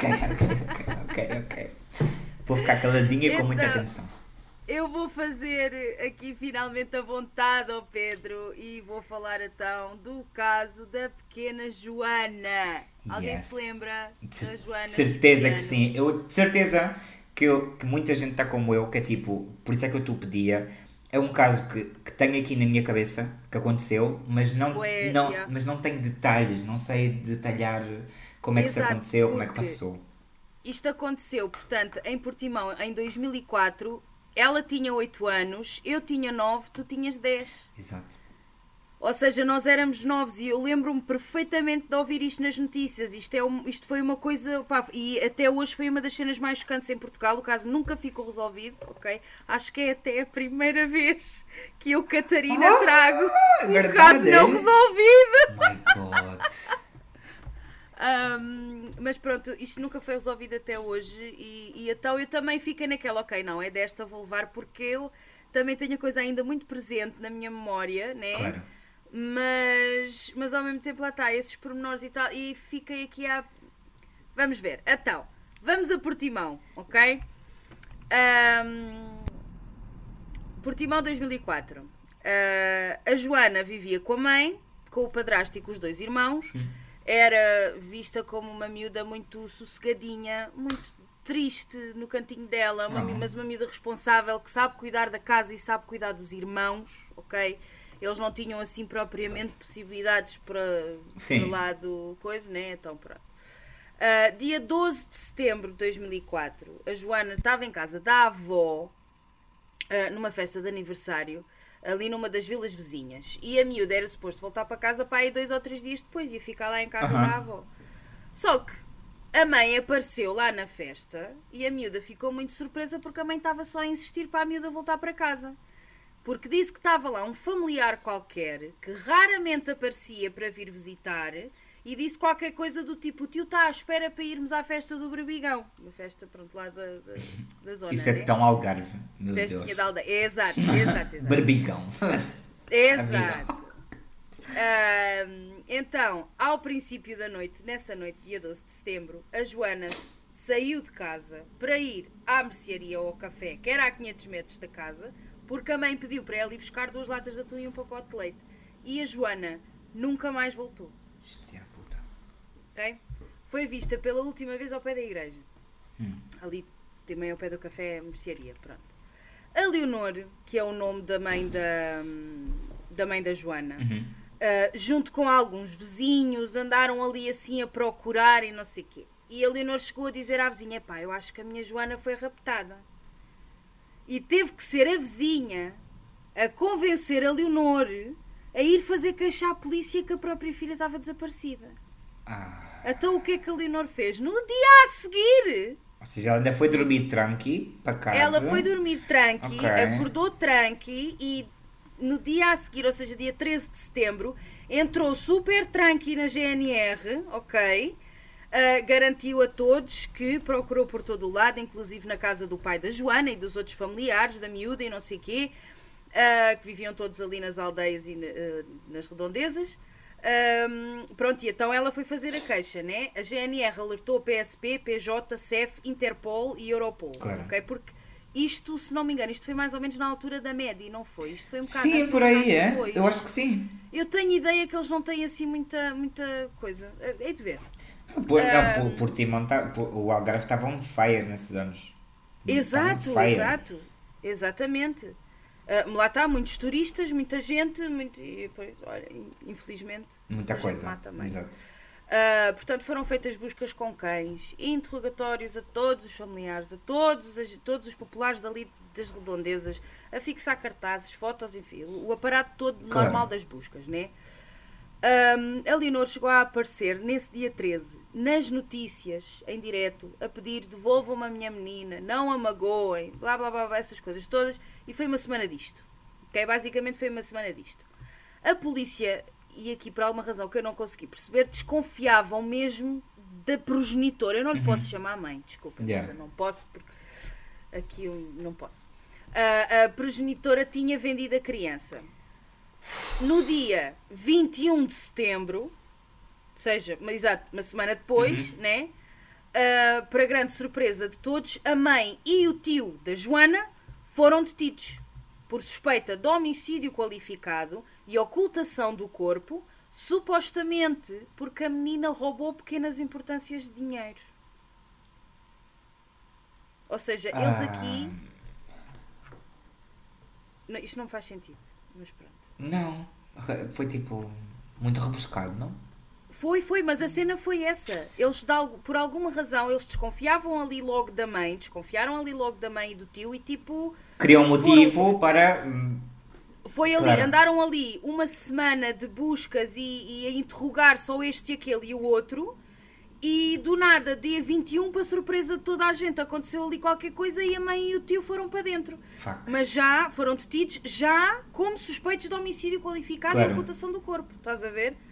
Speaker 3: Ok. Vou ficar caladinha com muita atenção.
Speaker 2: Eu vou fazer aqui finalmente a vontade ao Pedro e vou falar então do caso da pequena Joana. Alguém se lembra da Joana?
Speaker 3: Certeza que sim. Certeza que muita gente está como eu, que é tipo, por isso é que eu te pedia. É um caso que tenho aqui na minha cabeça, que aconteceu, mas não tenho detalhes, não sei detalhar como é que isso aconteceu, como é que passou.
Speaker 2: Isto aconteceu, portanto, em Portimão, em 2004, ela tinha 8 anos, eu tinha 9, tu tinhas 10.
Speaker 3: Exato.
Speaker 2: Ou seja, nós éramos novos e eu lembro-me perfeitamente de ouvir isto nas notícias. Isto foi uma coisa... e até hoje foi uma das cenas mais chocantes em Portugal. O caso nunca ficou resolvido, ok? Acho que é até a primeira vez que eu, Catarina, trago um caso não resolvido.
Speaker 3: My God.
Speaker 2: Mas pronto, isto nunca foi resolvido até hoje e então eu também fiquei naquela, ok, não, é desta, vou levar, porque eu também tenho a coisa ainda muito presente na minha memória, né?
Speaker 3: Claro.
Speaker 2: Mas ao mesmo tempo lá está, esses pormenores e tal, e fiquei aqui a... Vamos ver, então, vamos a Portimão, ok? Portimão 2004. A Joana vivia com a mãe, com o padrasto e com os 2 irmãos. Era vista como uma miúda muito sossegadinha, muito triste no cantinho dela, mas uma miúda responsável que sabe cuidar da casa e sabe cuidar dos irmãos, ok? Eles não tinham assim propriamente possibilidades para o lado coisa, né? Então pronto. Dia 12 de setembro de 2004, a Joana estava em casa da avó, numa festa de aniversário, ali numa das vilas vizinhas. E a miúda era suposto voltar para casa para aí 2 ou 3 dias depois, ia ficar lá em casa da avó. Só que a mãe apareceu lá na festa e a miúda ficou muito surpresa porque a mãe estava só a insistir para a miúda voltar para casa. Porque disse que estava lá um familiar qualquer que raramente aparecia para vir visitar e disse qualquer coisa do tipo: o tio está à espera para irmos à festa do Barbigão. Uma festa, pronto, lá da zona.
Speaker 3: Isso é tão Algarve, meu
Speaker 2: Festinha
Speaker 3: Deus.
Speaker 2: Da aldeia. Exato.
Speaker 3: Barbigão.
Speaker 2: Exato. Então, ao princípio da noite, nessa noite, dia 12 de setembro, a Joana saiu de casa para ir à mercearia ou ao café, que era a 500 metros da casa, porque a mãe pediu para ela ir buscar 2 latas de atum e um pacote de leite. E a Joana nunca mais voltou.
Speaker 3: Hostia puta.
Speaker 2: Okay? Foi vista pela última vez ao pé da igreja. Ali, também ao pé do café, mercearia. Pronto. A Leonor, que é o nome da mãe da Joana, junto com alguns vizinhos, andaram ali assim a procurar e não sei o quê. E a Leonor chegou a dizer à vizinha: pá, eu acho que a minha Joana foi raptada. E teve que ser a vizinha a convencer a Leonor a ir fazer queixa à polícia que a própria filha estava desaparecida. Então o que é que a Leonor fez? No dia a seguir,
Speaker 3: Ou seja, ela ainda foi dormir tranqui para casa.
Speaker 2: Ela foi dormir tranqui,
Speaker 3: Ok.
Speaker 2: acordou tranqui e no dia a seguir, ou seja, dia 13 de setembro, entrou super tranqui na GNR, ok? Garantiu a todos que procurou por todo o lado, inclusive na casa do pai da Joana e dos outros familiares, da miúda e não sei o quê, que viviam todos ali nas aldeias e nas redondezas. Pronto, e então ela foi fazer a queixa, né? A GNR alertou a PSP, PJ, CEF, Interpol e Europol,
Speaker 3: Claro.
Speaker 2: ok? Porque isto, se não me engano, isto foi mais ou menos na altura da MED e não foi? Isto foi um bocado
Speaker 3: Sim,
Speaker 2: antes,
Speaker 3: por
Speaker 2: um
Speaker 3: aí,
Speaker 2: bocado
Speaker 3: é?
Speaker 2: depois.
Speaker 3: Eu acho que sim.
Speaker 2: Eu tenho ideia que eles não têm assim muita coisa. Hei de ver.
Speaker 3: O Algarve estava on fire nesses anos.
Speaker 2: Exato,
Speaker 3: Estava on fire.
Speaker 2: exato. Exatamente. Lá está, muitos turistas, muita gente, e depois, olha, infelizmente,
Speaker 3: Muita
Speaker 2: gente
Speaker 3: coisa.
Speaker 2: má também.
Speaker 3: Exato.
Speaker 2: Portanto, foram feitas buscas com cães, interrogatórios a todos os familiares, a todos os populares dali das redondezas, a fixar cartazes, fotos, enfim, o aparato todo
Speaker 3: Claro.
Speaker 2: normal das buscas, né? A Leonor chegou a aparecer nesse dia 13 nas notícias, em direto, a pedir devolvam-me a minha menina, não a magoem, blá blá blá, essas coisas todas, e foi uma semana disto. Ok? Basicamente foi uma semana disto. A polícia, e aqui por alguma razão que eu não consegui perceber, desconfiavam mesmo da progenitora. Eu não lhe posso chamar mãe, desculpa,
Speaker 3: Yeah.
Speaker 2: mas eu não posso, porque aqui eu não posso. A progenitora tinha vendido a criança. No dia 21 de setembro, ou seja, exato, uma semana depois, né? Para grande surpresa de todos, a mãe e o tio da Joana foram detidos por suspeita de homicídio qualificado e ocultação do corpo, supostamente porque a menina roubou pequenas importâncias de dinheiro. Ou seja, eles aqui... Não, isto não faz sentido, mas pronto.
Speaker 3: Não. Foi tipo muito rebuscado, não?
Speaker 2: Foi, mas a cena foi essa. Eles, por alguma razão, eles desconfiavam ali logo da mãe, desconfiaram ali logo da mãe e do tio e tipo...
Speaker 3: Criou um motivo para...
Speaker 2: Foi ali,
Speaker 3: Claro.
Speaker 2: andaram ali uma semana de buscas e a interrogar só este e aquele e o outro, e do nada, dia 21, para surpresa de toda a gente, aconteceu ali qualquer coisa e a mãe e o tio foram para dentro.
Speaker 3: Fuck.
Speaker 2: Mas já foram detidos, já como suspeitos de homicídio qualificado
Speaker 3: Claro.
Speaker 2: e ocultação do corpo. Estás a ver?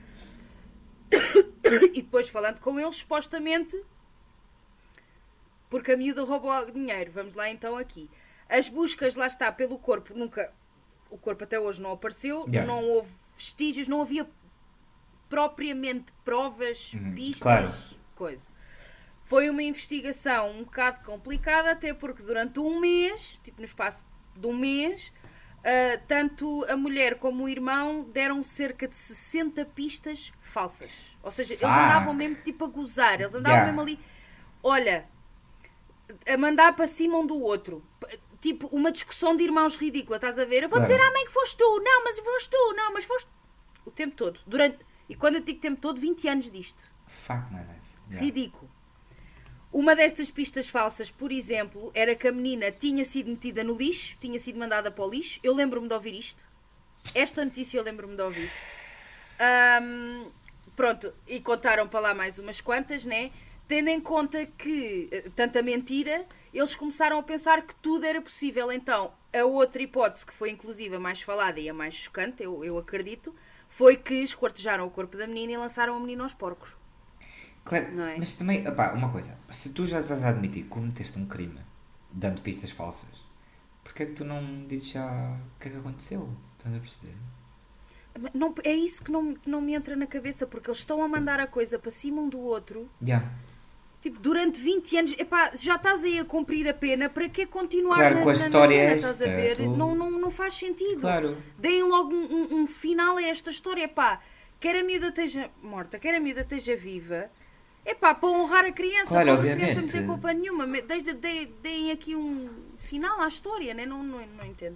Speaker 2: E depois falando com eles, supostamente, porque a miúda roubou dinheiro. Vamos lá então aqui. As buscas, lá está, pelo corpo, nunca... O corpo até hoje não apareceu,
Speaker 3: Yeah.
Speaker 2: não houve vestígios, não havia propriamente provas, pistas,
Speaker 3: claro.
Speaker 2: coisa. Foi uma investigação um bocado complicada, até porque durante um mês, tipo no espaço de um mês, tanto a mulher como o irmão deram cerca de 60 pistas falsas. Ou seja, eles andavam mesmo tipo a gozar, eles andavam
Speaker 3: Yeah.
Speaker 2: mesmo ali, olha, a mandar para cima um do outro. Tipo, uma discussão de irmãos ridícula, estás a ver? Eu vou
Speaker 3: Claro.
Speaker 2: dizer à mãe que foste tu, não, mas foste tu, não, mas foste... O tempo todo. E quando eu digo tempo todo, 20 anos disto.
Speaker 3: Fuck my life. Yeah.
Speaker 2: Ridículo. Uma destas pistas falsas, por exemplo, era que a menina tinha sido metida no lixo, tinha sido mandada para o lixo. Eu lembro-me de ouvir isto. Esta notícia eu lembro-me de ouvir. Pronto, e contaram para lá mais umas quantas, né? Tendo em conta que tanta mentira, eles começaram a pensar que tudo era possível. Então, a outra hipótese, que foi inclusive a mais falada e a mais chocante, eu acredito, foi que esquartejaram o corpo da menina e lançaram a menina aos porcos.
Speaker 3: Claro,
Speaker 2: Não é?
Speaker 3: mas também, opá, uma coisa, se tu já estás a admitir que cometeste um crime dando pistas falsas, porquê é que tu não dizes já o que é que aconteceu? Estás a perceber?
Speaker 2: Não, é isso que não me entra na cabeça, porque eles estão a mandar a coisa para cima um do outro,
Speaker 3: Já.
Speaker 2: tipo, durante 20 anos. Epá, já estás aí a cumprir a pena, para que continuar
Speaker 3: Claro, com a história
Speaker 2: cena,
Speaker 3: esta,
Speaker 2: estás a ver?
Speaker 3: tu-
Speaker 2: Não faz sentido.
Speaker 3: Claro.
Speaker 2: Deem logo um final a esta história. Epá, quer a miúda esteja morta, quer a miúda esteja viva, epá, para honrar a criança,
Speaker 3: Claro,
Speaker 2: para a
Speaker 3: obviamente.
Speaker 2: criança não ter culpa nenhuma. Deem aqui um final à história, né? Não entendo.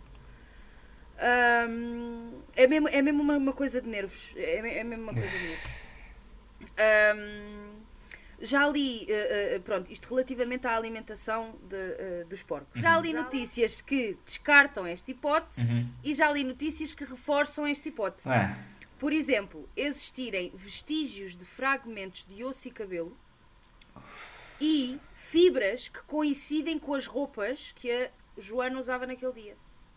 Speaker 2: É mesmo uma coisa de nervos. É mesmo uma coisa de nervos. Já li, pronto, isto relativamente à alimentação dos porcos. Já li notícias que descartam esta hipótese e já li notícias que reforçam esta hipótese.
Speaker 3: Ué,
Speaker 2: Por exemplo, existirem vestígios de fragmentos de osso e cabelo e fibras que coincidem com as roupas que a Joana usava naquele dia.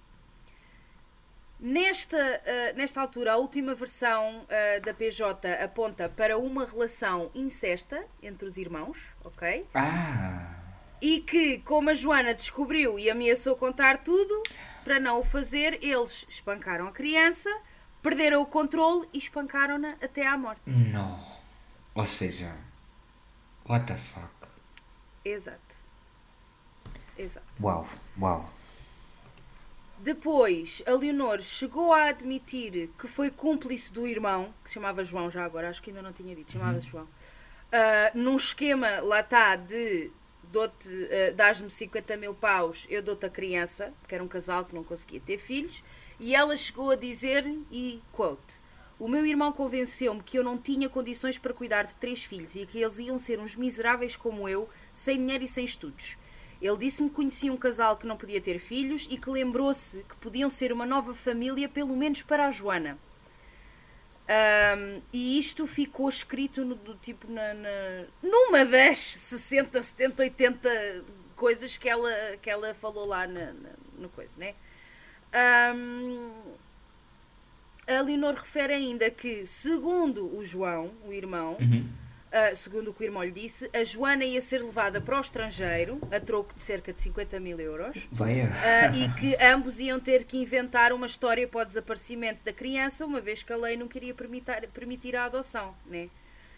Speaker 2: Nesta altura, a última versão da PJ aponta para uma relação incesta entre os irmãos, ok? E que, como a Joana descobriu e ameaçou contar tudo, para não o fazer, eles espancaram a criança, perderam o controle e espancaram-na até à morte.
Speaker 3: Não. Ou seja, what the fuck?
Speaker 2: Exato.
Speaker 3: Uau.
Speaker 2: Depois, a Leonor chegou a admitir que foi cúmplice do irmão, que se chamava João já agora, acho que ainda não tinha dito, chamava-se João, num esquema, lá está, de dás-me 50 mil paus, eu dou-te a criança, porque era um casal que não conseguia ter filhos, e ela chegou a dizer, e quote, o meu irmão convenceu-me que eu não tinha condições para cuidar de 3 filhos e que eles iam ser uns miseráveis como eu, sem dinheiro e sem estudos. Ele disse-me que conhecia um casal que não podia ter filhos e que lembrou-se que podiam ser uma nova família, pelo menos para a Joana. E isto ficou escrito numa das 60, 70, 80 coisas que ela falou lá no coisa, né? A Leonor refere ainda que, segundo o João, o irmão, segundo o que o irmão lhe disse, a Joana ia ser levada para o estrangeiro, a troco de cerca de 50 mil euros, e que ambos iam ter que inventar uma história para o desaparecimento da criança, uma vez que a lei não queria permitir a adoção, né?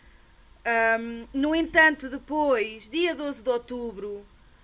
Speaker 2: No entanto, depois, dia 12 de outubro,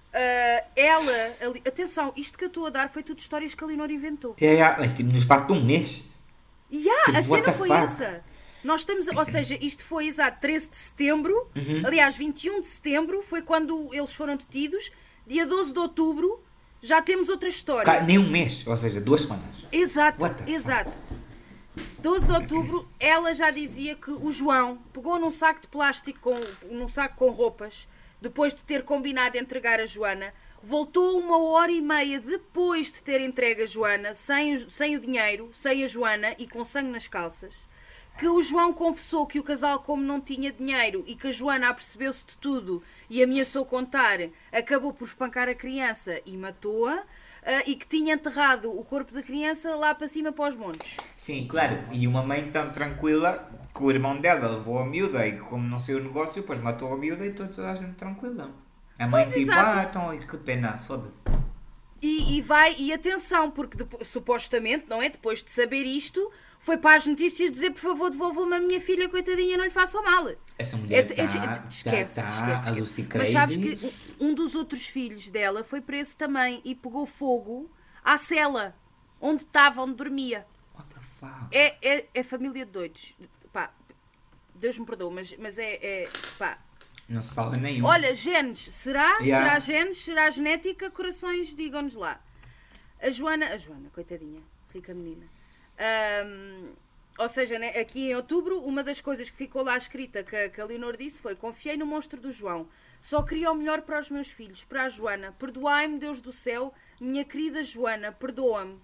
Speaker 2: atenção, isto que eu estou a dar foi tudo histórias que a Leonor inventou.
Speaker 3: Mas tipo, no espaço de um mês.
Speaker 2: A cena foi essa. Nós estamos, ou seja, isto foi exato 13 de setembro, aliás, 21 de setembro foi quando eles foram detidos. Dia 12 de outubro já temos outra história.
Speaker 3: Nem um mês, ou seja, 2 semanas.
Speaker 2: Exato. 12 de outubro, ela já dizia que o João pegou num saco de plástico, num saco com roupas, depois de ter combinado entregar a Joana, voltou 1h30 depois de ter entregue a Joana, sem o dinheiro, sem a Joana e com sangue nas calças, que o João confessou que o casal, como não tinha dinheiro e que a Joana apercebeu-se de tudo e ameaçou contar, acabou por espancar a criança e matou-a, e que tinha enterrado o corpo da criança lá para cima para os montes.
Speaker 3: Sim, claro. E uma mãe tão tranquila que o irmão dela levou a miúda e como não saiu o negócio, depois matou a miúda e toda a gente tranquila. A mãe tipo, então que pena, foda-se.
Speaker 2: E atenção, porque supostamente, não é? Depois de saber isto, foi para as notícias dizer, por favor, devolvam-me a minha filha, coitadinha, não lhe façam mal.
Speaker 3: Essa mulher
Speaker 2: esquece.
Speaker 3: A Lucy Crazy.
Speaker 2: Mas sabes que um dos outros filhos dela foi preso também e pegou fogo à cela onde dormia.
Speaker 3: What the fuck?
Speaker 2: É família de doidos. Pá, Deus me perdoa, mas pá.
Speaker 3: Não se salva nenhum.
Speaker 2: Olha, genes, será? Será genes? Será genética? Corações, digam-nos lá. A Joana, coitadinha, rica menina. Ou seja, né, aqui em outubro, uma das coisas que ficou lá escrita que a Leonor disse foi: confiei no monstro do João, só queria o melhor para os meus filhos, para a Joana. Perdoai-me, Deus do céu, minha querida Joana, perdoa-me.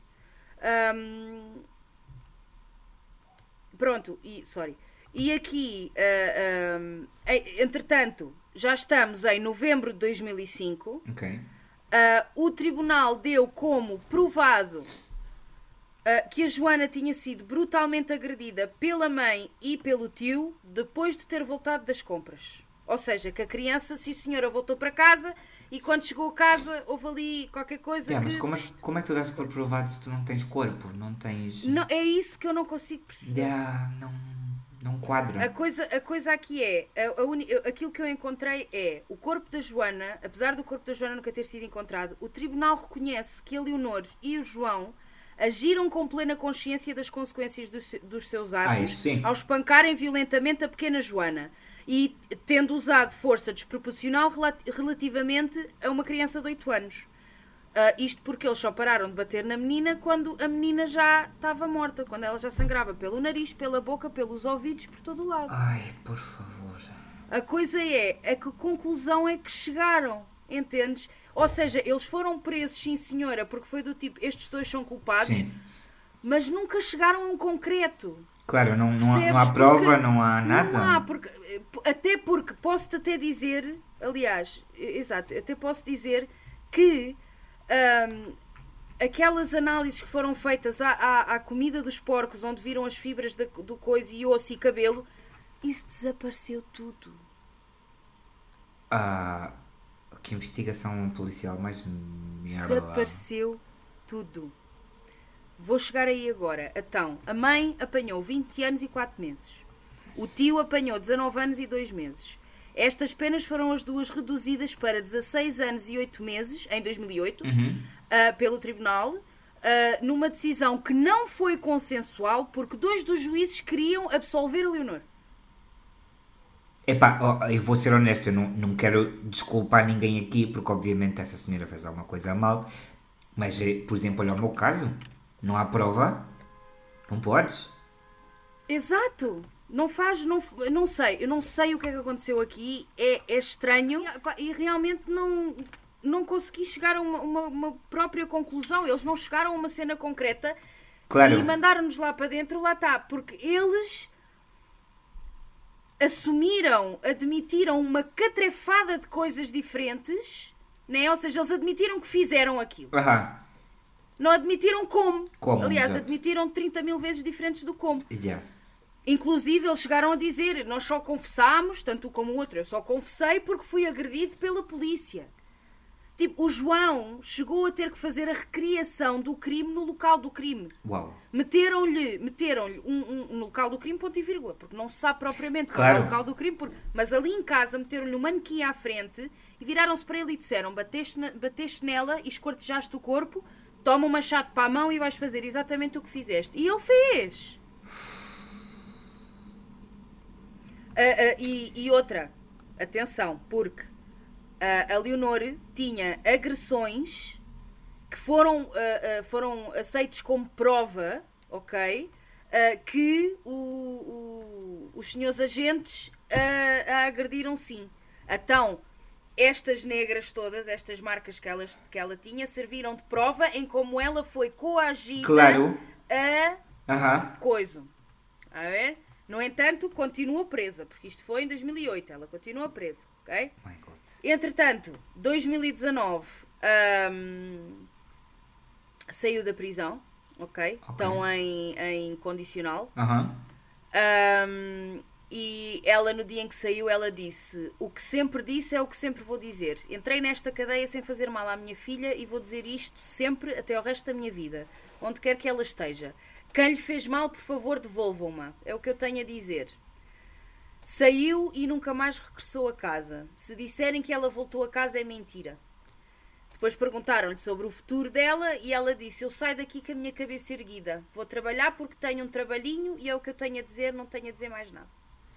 Speaker 2: Pronto, E aqui, entretanto, já estamos em novembro de 2005.
Speaker 3: Ok.
Speaker 2: O tribunal deu como provado que a Joana tinha sido brutalmente agredida pela mãe e pelo tio depois de ter voltado das compras. Ou seja, que a criança, sim senhora, voltou para casa e quando chegou a casa houve ali qualquer coisa
Speaker 3: Mas como é que tu dás por provado se tu não tens corpo? Não tens...
Speaker 2: Não, é isso que eu não consigo perceber.
Speaker 3: Não quadra.
Speaker 2: A coisa aqui é, aquilo que eu encontrei é, o corpo da Joana, apesar do corpo da Joana nunca ter sido encontrado, o tribunal reconhece que a Leonor e o João agiram com plena consciência das consequências dos seus atos ao espancarem violentamente a pequena Joana e tendo usado força desproporcional relativamente a uma criança de 8 anos. Isto porque eles só pararam de bater na menina quando a menina já estava morta, quando ela já sangrava pelo nariz, pela boca, pelos ouvidos, por todo o lado.
Speaker 3: Ai, por favor.
Speaker 2: A coisa é a que conclusão é que chegaram, entendes? Ou seja, eles foram presos, sim senhora, porque foi do tipo, estes dois são culpados, sim, mas nunca chegaram a um concreto.
Speaker 3: Claro, não há prova, não há nada.
Speaker 2: Não há, porque Até porque posso-te até dizer, aliás, exato, até posso dizer que aquelas análises que foram feitas à comida dos porcos, onde viram as fibras do coiso e osso e cabelo, isso desapareceu tudo.
Speaker 3: Que investigação policial mais merda.
Speaker 2: Desapareceu tudo. Vou chegar aí agora. Então, a mãe apanhou 20 anos e 4 meses. O tio apanhou 19 anos e 2 meses. Estas penas foram as duas reduzidas para 16 anos e 8 meses, em 2008, pelo tribunal, numa decisão que não foi consensual, porque 2 dos juízes queriam absolver a Leonor.
Speaker 3: Eu vou ser honesto, eu não quero desculpar ninguém aqui, porque obviamente essa senhora fez alguma coisa mal, mas, por exemplo, olha o meu caso, não há prova, não podes.
Speaker 2: Exato. Não sei, eu não sei o que é que aconteceu aqui, é estranho e realmente não consegui chegar a uma própria conclusão. Eles não chegaram a uma cena concreta. Claro. E mandaram-nos lá para dentro, lá está, porque eles admitiram uma catrefada de coisas diferentes, né? Ou seja, eles admitiram que fizeram aquilo. Não admitiram como. Aliás, exato. Admitiram 30 mil vezes diferentes do como.
Speaker 3: Yeah.
Speaker 2: Inclusive, eles chegaram a dizer, nós só confessámos, tanto um como o outro, eu só confessei porque fui agredido pela polícia. Tipo, o João chegou a ter que fazer a recriação do crime no local do crime.
Speaker 3: Uau.
Speaker 2: Meteram-lhe um local do crime, ponto e vírgula, porque não se sabe propriamente qual é o local do crime, mas ali em casa meteram-lhe um manequim à frente e viraram-se para ele e disseram, bateste nela e esquartejaste o corpo, toma um machado para a mão e vais fazer exatamente o que fizeste. E ele fez. E outra, atenção, porque a Leonor tinha agressões que foram aceitos como prova, ok? Que os senhores agentes a agrediram sim. Então, estas negras todas, estas marcas que ela tinha, serviram de prova em como ela foi coagida a coisa. A ver? No entanto, continua presa, porque isto foi em 2008, ela continua presa, ok?
Speaker 3: My God.
Speaker 2: Entretanto, 2019, saiu da prisão, ok? Estão em condicional. E ela, no dia em que saiu, ela disse, o que sempre disse é o que sempre vou dizer. Entrei nesta cadeia sem fazer mal à minha filha e vou dizer isto sempre até ao resto da minha vida, onde quer que ela esteja. Quem lhe fez mal, por favor, devolvam-me. É o que eu tenho a dizer. Saiu e nunca mais regressou a casa. Se disserem que ela voltou a casa, é mentira. Depois perguntaram-lhe sobre o futuro dela e ela disse, eu saio daqui com a minha cabeça erguida. Vou trabalhar porque tenho um trabalhinho e é o que eu tenho a dizer, não tenho a dizer mais nada.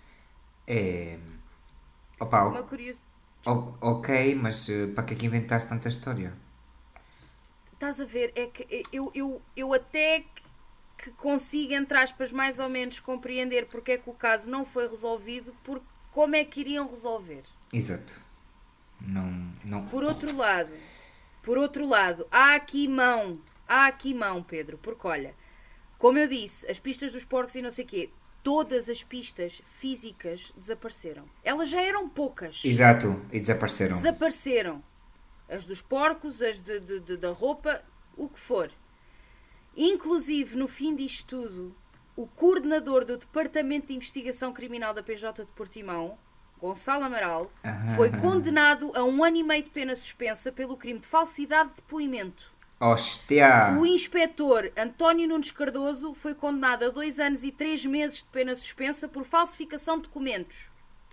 Speaker 3: Uma curiosidade. Ok, mas para que é que inventaste tanta história?
Speaker 2: Estás a ver? É que eu até que consigo, entre aspas, mais ou menos compreender porque é que o caso não foi resolvido, porque como é que iriam resolver?
Speaker 3: Exato. Não.
Speaker 2: Por outro lado, há aqui mão, Pedro, porque olha, como eu disse, as pistas dos porcos e não sei o quê, todas as pistas físicas desapareceram. Elas já eram poucas.
Speaker 3: Exato, e desapareceram.
Speaker 2: As dos porcos, as da roupa, o que for. Inclusive, no fim disto tudo, o coordenador do Departamento de Investigação Criminal da PJ de Portimão, Gonçalo Amaral, foi condenado a 1 ano e meio de pena suspensa pelo crime de falsidade de depoimento.
Speaker 3: Hostia!
Speaker 2: O inspetor António Nunes Cardoso foi condenado a 2 anos e 3 meses de pena suspensa por falsificação de documentos.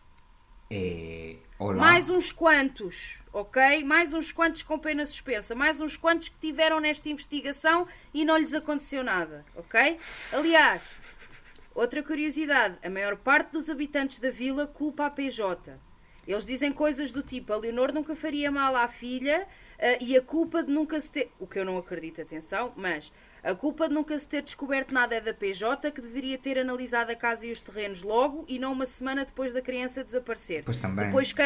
Speaker 3: Olá.
Speaker 2: Mais uns quantos, ok? Mais uns quantos com pena suspensa. Mais uns quantos que tiveram nesta investigação e não lhes aconteceu nada, ok? Aliás, outra curiosidade. A maior parte dos habitantes da vila culpa a PJ. Eles dizem coisas do tipo, a Leonor nunca faria mal à filha e a culpa de nunca se ter... O que eu não acredito, atenção, mas... A culpa de nunca se ter descoberto nada é da PJ, que deveria ter analisado a casa e os terrenos logo e não uma semana depois da criança desaparecer.
Speaker 3: Pois também.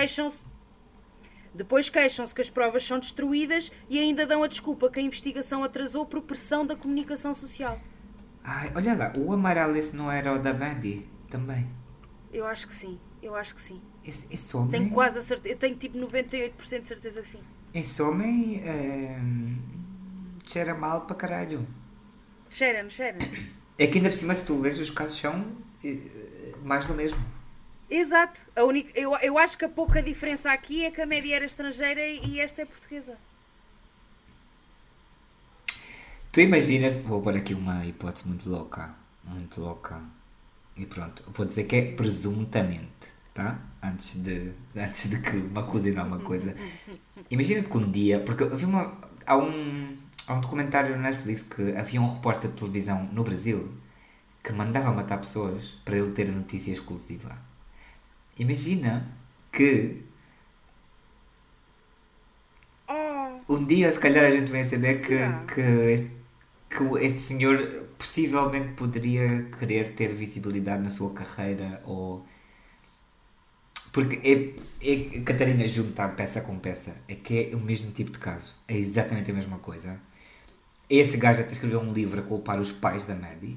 Speaker 2: Depois queixam-se que as provas são destruídas e ainda dão a desculpa que a investigação atrasou por pressão da comunicação social.
Speaker 3: Ai, olha lá, o Amaral esse não era o da Bandy também?
Speaker 2: Eu acho que sim.
Speaker 3: Esse homem...
Speaker 2: Tenho quase a certeza. Eu tenho tipo 98% de certeza que sim.
Speaker 3: Esse homem cheira mal para caralho.
Speaker 2: Cheira.
Speaker 3: É que ainda por cima, se tu vês, os casos são mais do mesmo.
Speaker 2: Exato. Eu acho que a pouca diferença aqui é que a média era estrangeira e esta é portuguesa.
Speaker 3: Tu imaginas... Vou pôr aqui uma hipótese muito louca. E pronto. Vou dizer que é presuntamente, tá? Antes de que me acusem de alguma coisa. Imagina-te que um dia... Porque eu vi há um documentário no Netflix que havia um repórter de televisão no Brasil que mandava matar pessoas para ele ter a notícia exclusiva. Imagina que um dia, se calhar, a gente vai saber que este senhor possivelmente poderia querer ter visibilidade na sua carreira, ou... Porque Catarina junta peça com peça. É que é o mesmo tipo de caso. É exatamente a mesma coisa. Esse gajo até escreveu um livro a culpar os pais da Maddie.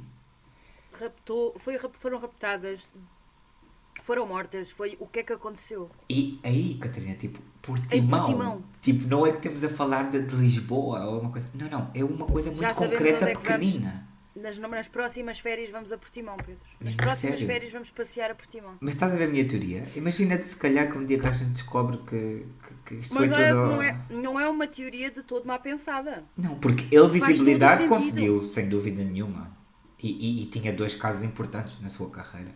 Speaker 2: Foram raptadas, foram mortas, foi o que é que aconteceu?
Speaker 3: E aí, Catarina, tipo, Portimão. Tipo, não é que temos a falar de Lisboa ou uma coisa. Não, é uma coisa muito concreta, pequenina.
Speaker 2: Nas próximas férias vamos a Portimão, Pedro. Nas
Speaker 3: Mas
Speaker 2: próximas
Speaker 3: sério?
Speaker 2: férias vamos passear a Portimão.
Speaker 3: Mas estás a ver a minha teoria? Imagina-te se calhar que um dia que a gente descobre que isto
Speaker 2: Mas
Speaker 3: foi tudo...
Speaker 2: não é uma teoria de todo mal pensada.
Speaker 3: Não, porque ele visibilidade
Speaker 2: todo o
Speaker 3: conseguiu, sem dúvida nenhuma. E tinha 2 casos importantes na sua carreira.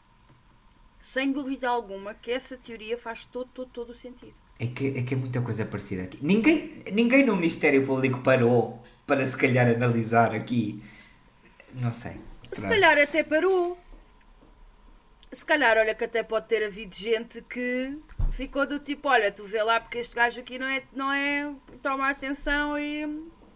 Speaker 2: Sem dúvida alguma que essa teoria faz todo o sentido.
Speaker 3: É que é muita coisa parecida aqui. Ninguém no Ministério Público parou para se calhar analisar aqui. Não sei.
Speaker 2: Se calhar até parou. Se calhar, olha, que até pode ter havido gente que ficou do tipo, olha, tu vê lá porque este gajo aqui não é toma atenção e...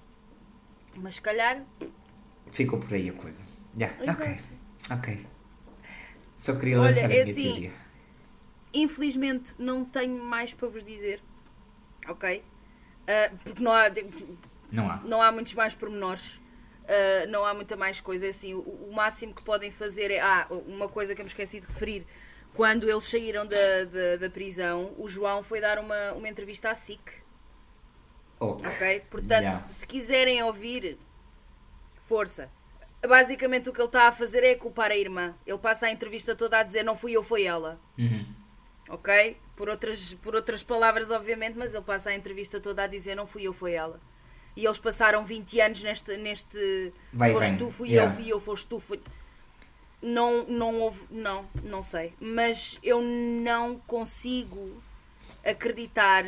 Speaker 2: Mas se calhar...
Speaker 3: Ficou por aí a coisa.
Speaker 2: Exato.
Speaker 3: Ok. Só queria lançar a minha teoria.
Speaker 2: Infelizmente não tenho mais para vos dizer. Ok? Porque não há muitos mais pormenores. Não há muita mais coisa. Assim, o máximo que podem fazer é... uma coisa que eu me esqueci de referir. Quando eles saíram da prisão, o João foi dar uma entrevista à SIC. Ok? Portanto, se quiserem ouvir, força. Basicamente o que ele está a fazer é culpar a irmã. Ele passa a entrevista toda a dizer não fui eu, foi ela. Ok? Por outras palavras, obviamente, mas ele passa a entrevista toda a dizer não fui eu, foi ela. E eles passaram 20 anos neste foste tu, fui eu, foste tu, fui... Não houve, não sei. Mas eu não consigo acreditar.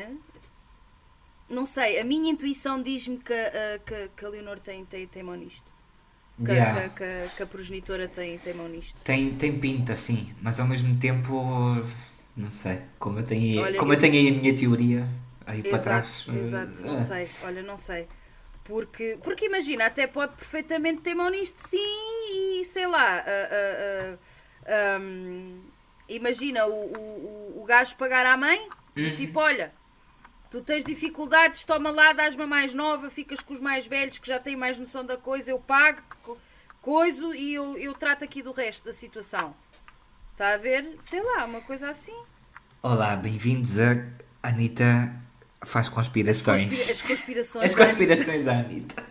Speaker 2: Não sei, a minha intuição diz-me que a Leonor tem mão nisto. Que a progenitora tem mão nisto.
Speaker 3: Tem pinta, sim, mas ao mesmo tempo, não sei, como eu tenho aí a minha teoria aí para trás.
Speaker 2: Exato, não sei, olha, não sei. Porque imagina, até pode perfeitamente ter mão nisto, sim, e sei lá, imagina o gajo pagar à mãe, tipo, olha, tu tens dificuldades, toma lá, dás-me a mais nova, ficas com os mais velhos que já têm mais noção da coisa, eu pago-te coisa e eu trato aqui do resto da situação. Está a ver? Sei lá, uma coisa assim.
Speaker 3: Olá, bem-vindos a Anitta faz conspirações.
Speaker 2: As conspirações
Speaker 3: da Anitta.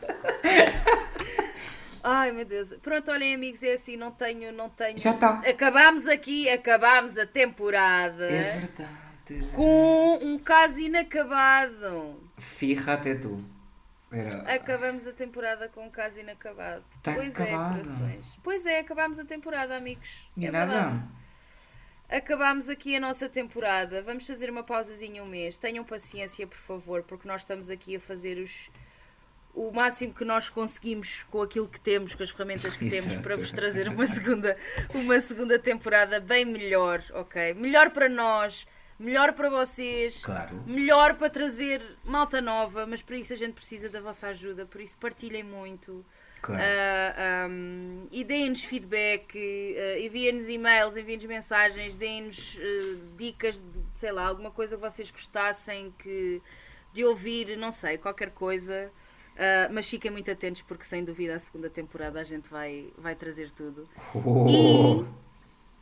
Speaker 2: Ai, meu Deus. Pronto, olhem, amigos, é assim, não tenho...
Speaker 3: Já está.
Speaker 2: Acabámos a temporada.
Speaker 3: É verdade.
Speaker 2: Com um caso inacabado.
Speaker 3: Firra até tu.
Speaker 2: Acabamos a temporada com um caso inacabado.
Speaker 3: Tá
Speaker 2: pois
Speaker 3: acabado.
Speaker 2: É, corações. Pois é, acabámos a temporada, amigos.
Speaker 3: E
Speaker 2: é
Speaker 3: nada.
Speaker 2: Verdade. Acabámos aqui a nossa temporada. Vamos fazer uma pausazinha um mês. Tenham paciência, por favor, porque nós estamos aqui a fazer o máximo que nós conseguimos com aquilo que temos, com as ferramentas que temos, para vos trazer uma segunda temporada bem melhor, ok? Melhor para nós, melhor para vocês,
Speaker 3: claro.
Speaker 2: Melhor para trazer malta nova, mas para isso a gente precisa da vossa ajuda, por isso partilhem muito.
Speaker 3: Claro.
Speaker 2: E deem-nos feedback, enviem-nos e-mails, enviem-nos mensagens, deem-nos dicas de, sei lá, alguma coisa que vocês gostassem de ouvir, não sei, qualquer coisa. Mas fiquem muito atentos porque sem dúvida a segunda temporada a gente vai trazer tudo.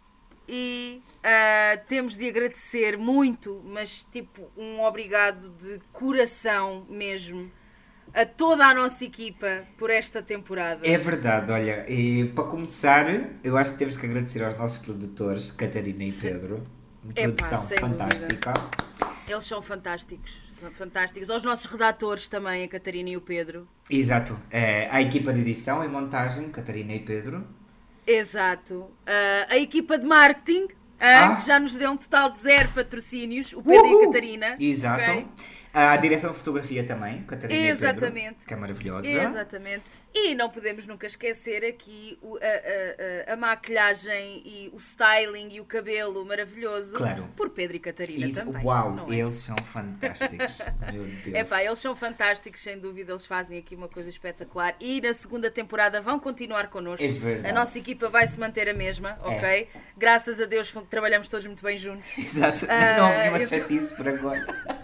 Speaker 2: E temos de agradecer muito, mas tipo um obrigado de coração mesmo, a toda a nossa equipa por esta temporada.
Speaker 3: É verdade, olha, e para começar, eu acho que temos que agradecer aos nossos produtores, Catarina e Pedro. Uma produção
Speaker 2: sem
Speaker 3: fantástica.
Speaker 2: Eles são fantásticos, Aos nossos redatores também, a Catarina e o Pedro.
Speaker 3: Exato, a equipa de edição e montagem, Catarina e Pedro.
Speaker 2: Exato. A equipa de marketing, que já nos deu um total de 0 patrocínios, o Pedro e a Catarina.
Speaker 3: Exato.
Speaker 2: Okay?
Speaker 3: A direção de fotografia também, Catarina e Pedro, que é maravilhosa.
Speaker 2: Exatamente. E não podemos nunca esquecer aqui a maquilhagem e o styling e o cabelo maravilhoso,
Speaker 3: claro,
Speaker 2: por Pedro e Catarina também.
Speaker 3: Uau, eles são fantásticos. Meu Deus.
Speaker 2: Eles são fantásticos, sem dúvida. Eles fazem aqui uma coisa espetacular. E na segunda temporada vão continuar connosco.
Speaker 3: É verdade.
Speaker 2: A nossa equipa vai se manter a mesma, ok? Graças a Deus trabalhamos todos muito bem juntos.
Speaker 3: Exato. Não houve nenhuma chatice por agora.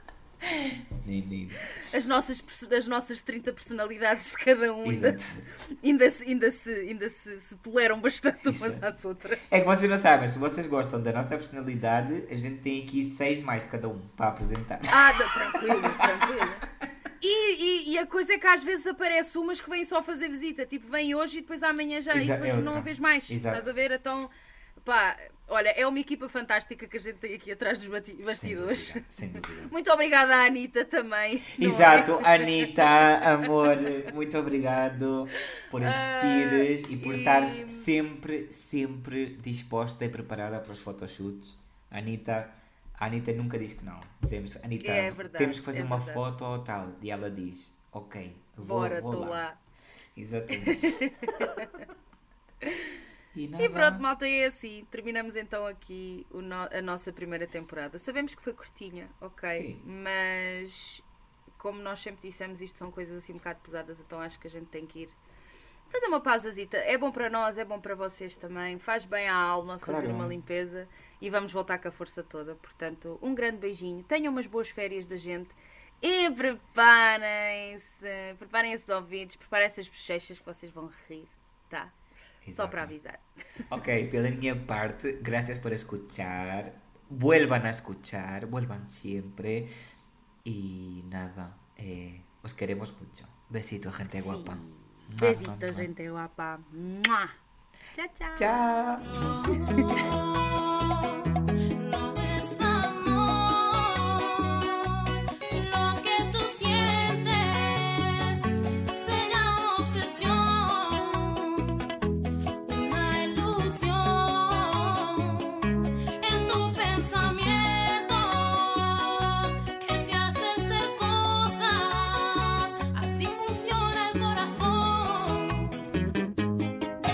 Speaker 2: As nossas 30 personalidades de cada um ainda se toleram bastante umas às outras.
Speaker 3: É que vocês não sabem, se vocês gostam da nossa personalidade, a gente tem aqui 6 mais cada um para apresentar.
Speaker 2: Tranquilo. E a coisa é que às vezes aparece umas que vêm só fazer visita, tipo, vem hoje e depois amanhã já, e depois não a vês mais.
Speaker 3: Exato.
Speaker 2: Estás a ver? Então, olha, é uma equipa fantástica que a gente tem aqui atrás dos bastidores.
Speaker 3: Sem dúvida.
Speaker 2: Muito obrigada à Anitta também.
Speaker 3: Exato, Anitta, amor, muito obrigado por existires e por estares sempre disposta e preparada para os photoshoots. A Anitta nunca diz que não. Dizemos, Anitta, temos que fazer uma foto ou tal. E ela diz, ok, vou lá. Exatamente.
Speaker 2: E pronto, malta, é assim. Terminamos então aqui a nossa primeira temporada. Sabemos que foi curtinha, ok?
Speaker 3: Sim.
Speaker 2: Mas, como nós sempre dissemos, isto são coisas assim um bocado pesadas, então acho que a gente tem que ir fazer uma pausazita. É bom para nós, é bom para vocês também. Faz bem à alma fazer uma limpeza. E vamos voltar com a força toda. Portanto, um grande beijinho. Tenham umas boas férias da gente. E preparem-se. Preparem esses ouvidos. Preparem essas bochechas que vocês vão rir. Tá? Exato. Só para avisar.
Speaker 3: Ok, pela minha parte, gracias por escuchar. Vuelvan a escuchar, vuelvan siempre. Y nada, os queremos mucho. Besitos, gente guapa.
Speaker 2: Besitos, gente guapa. Tchau, tchau.
Speaker 3: Tchau.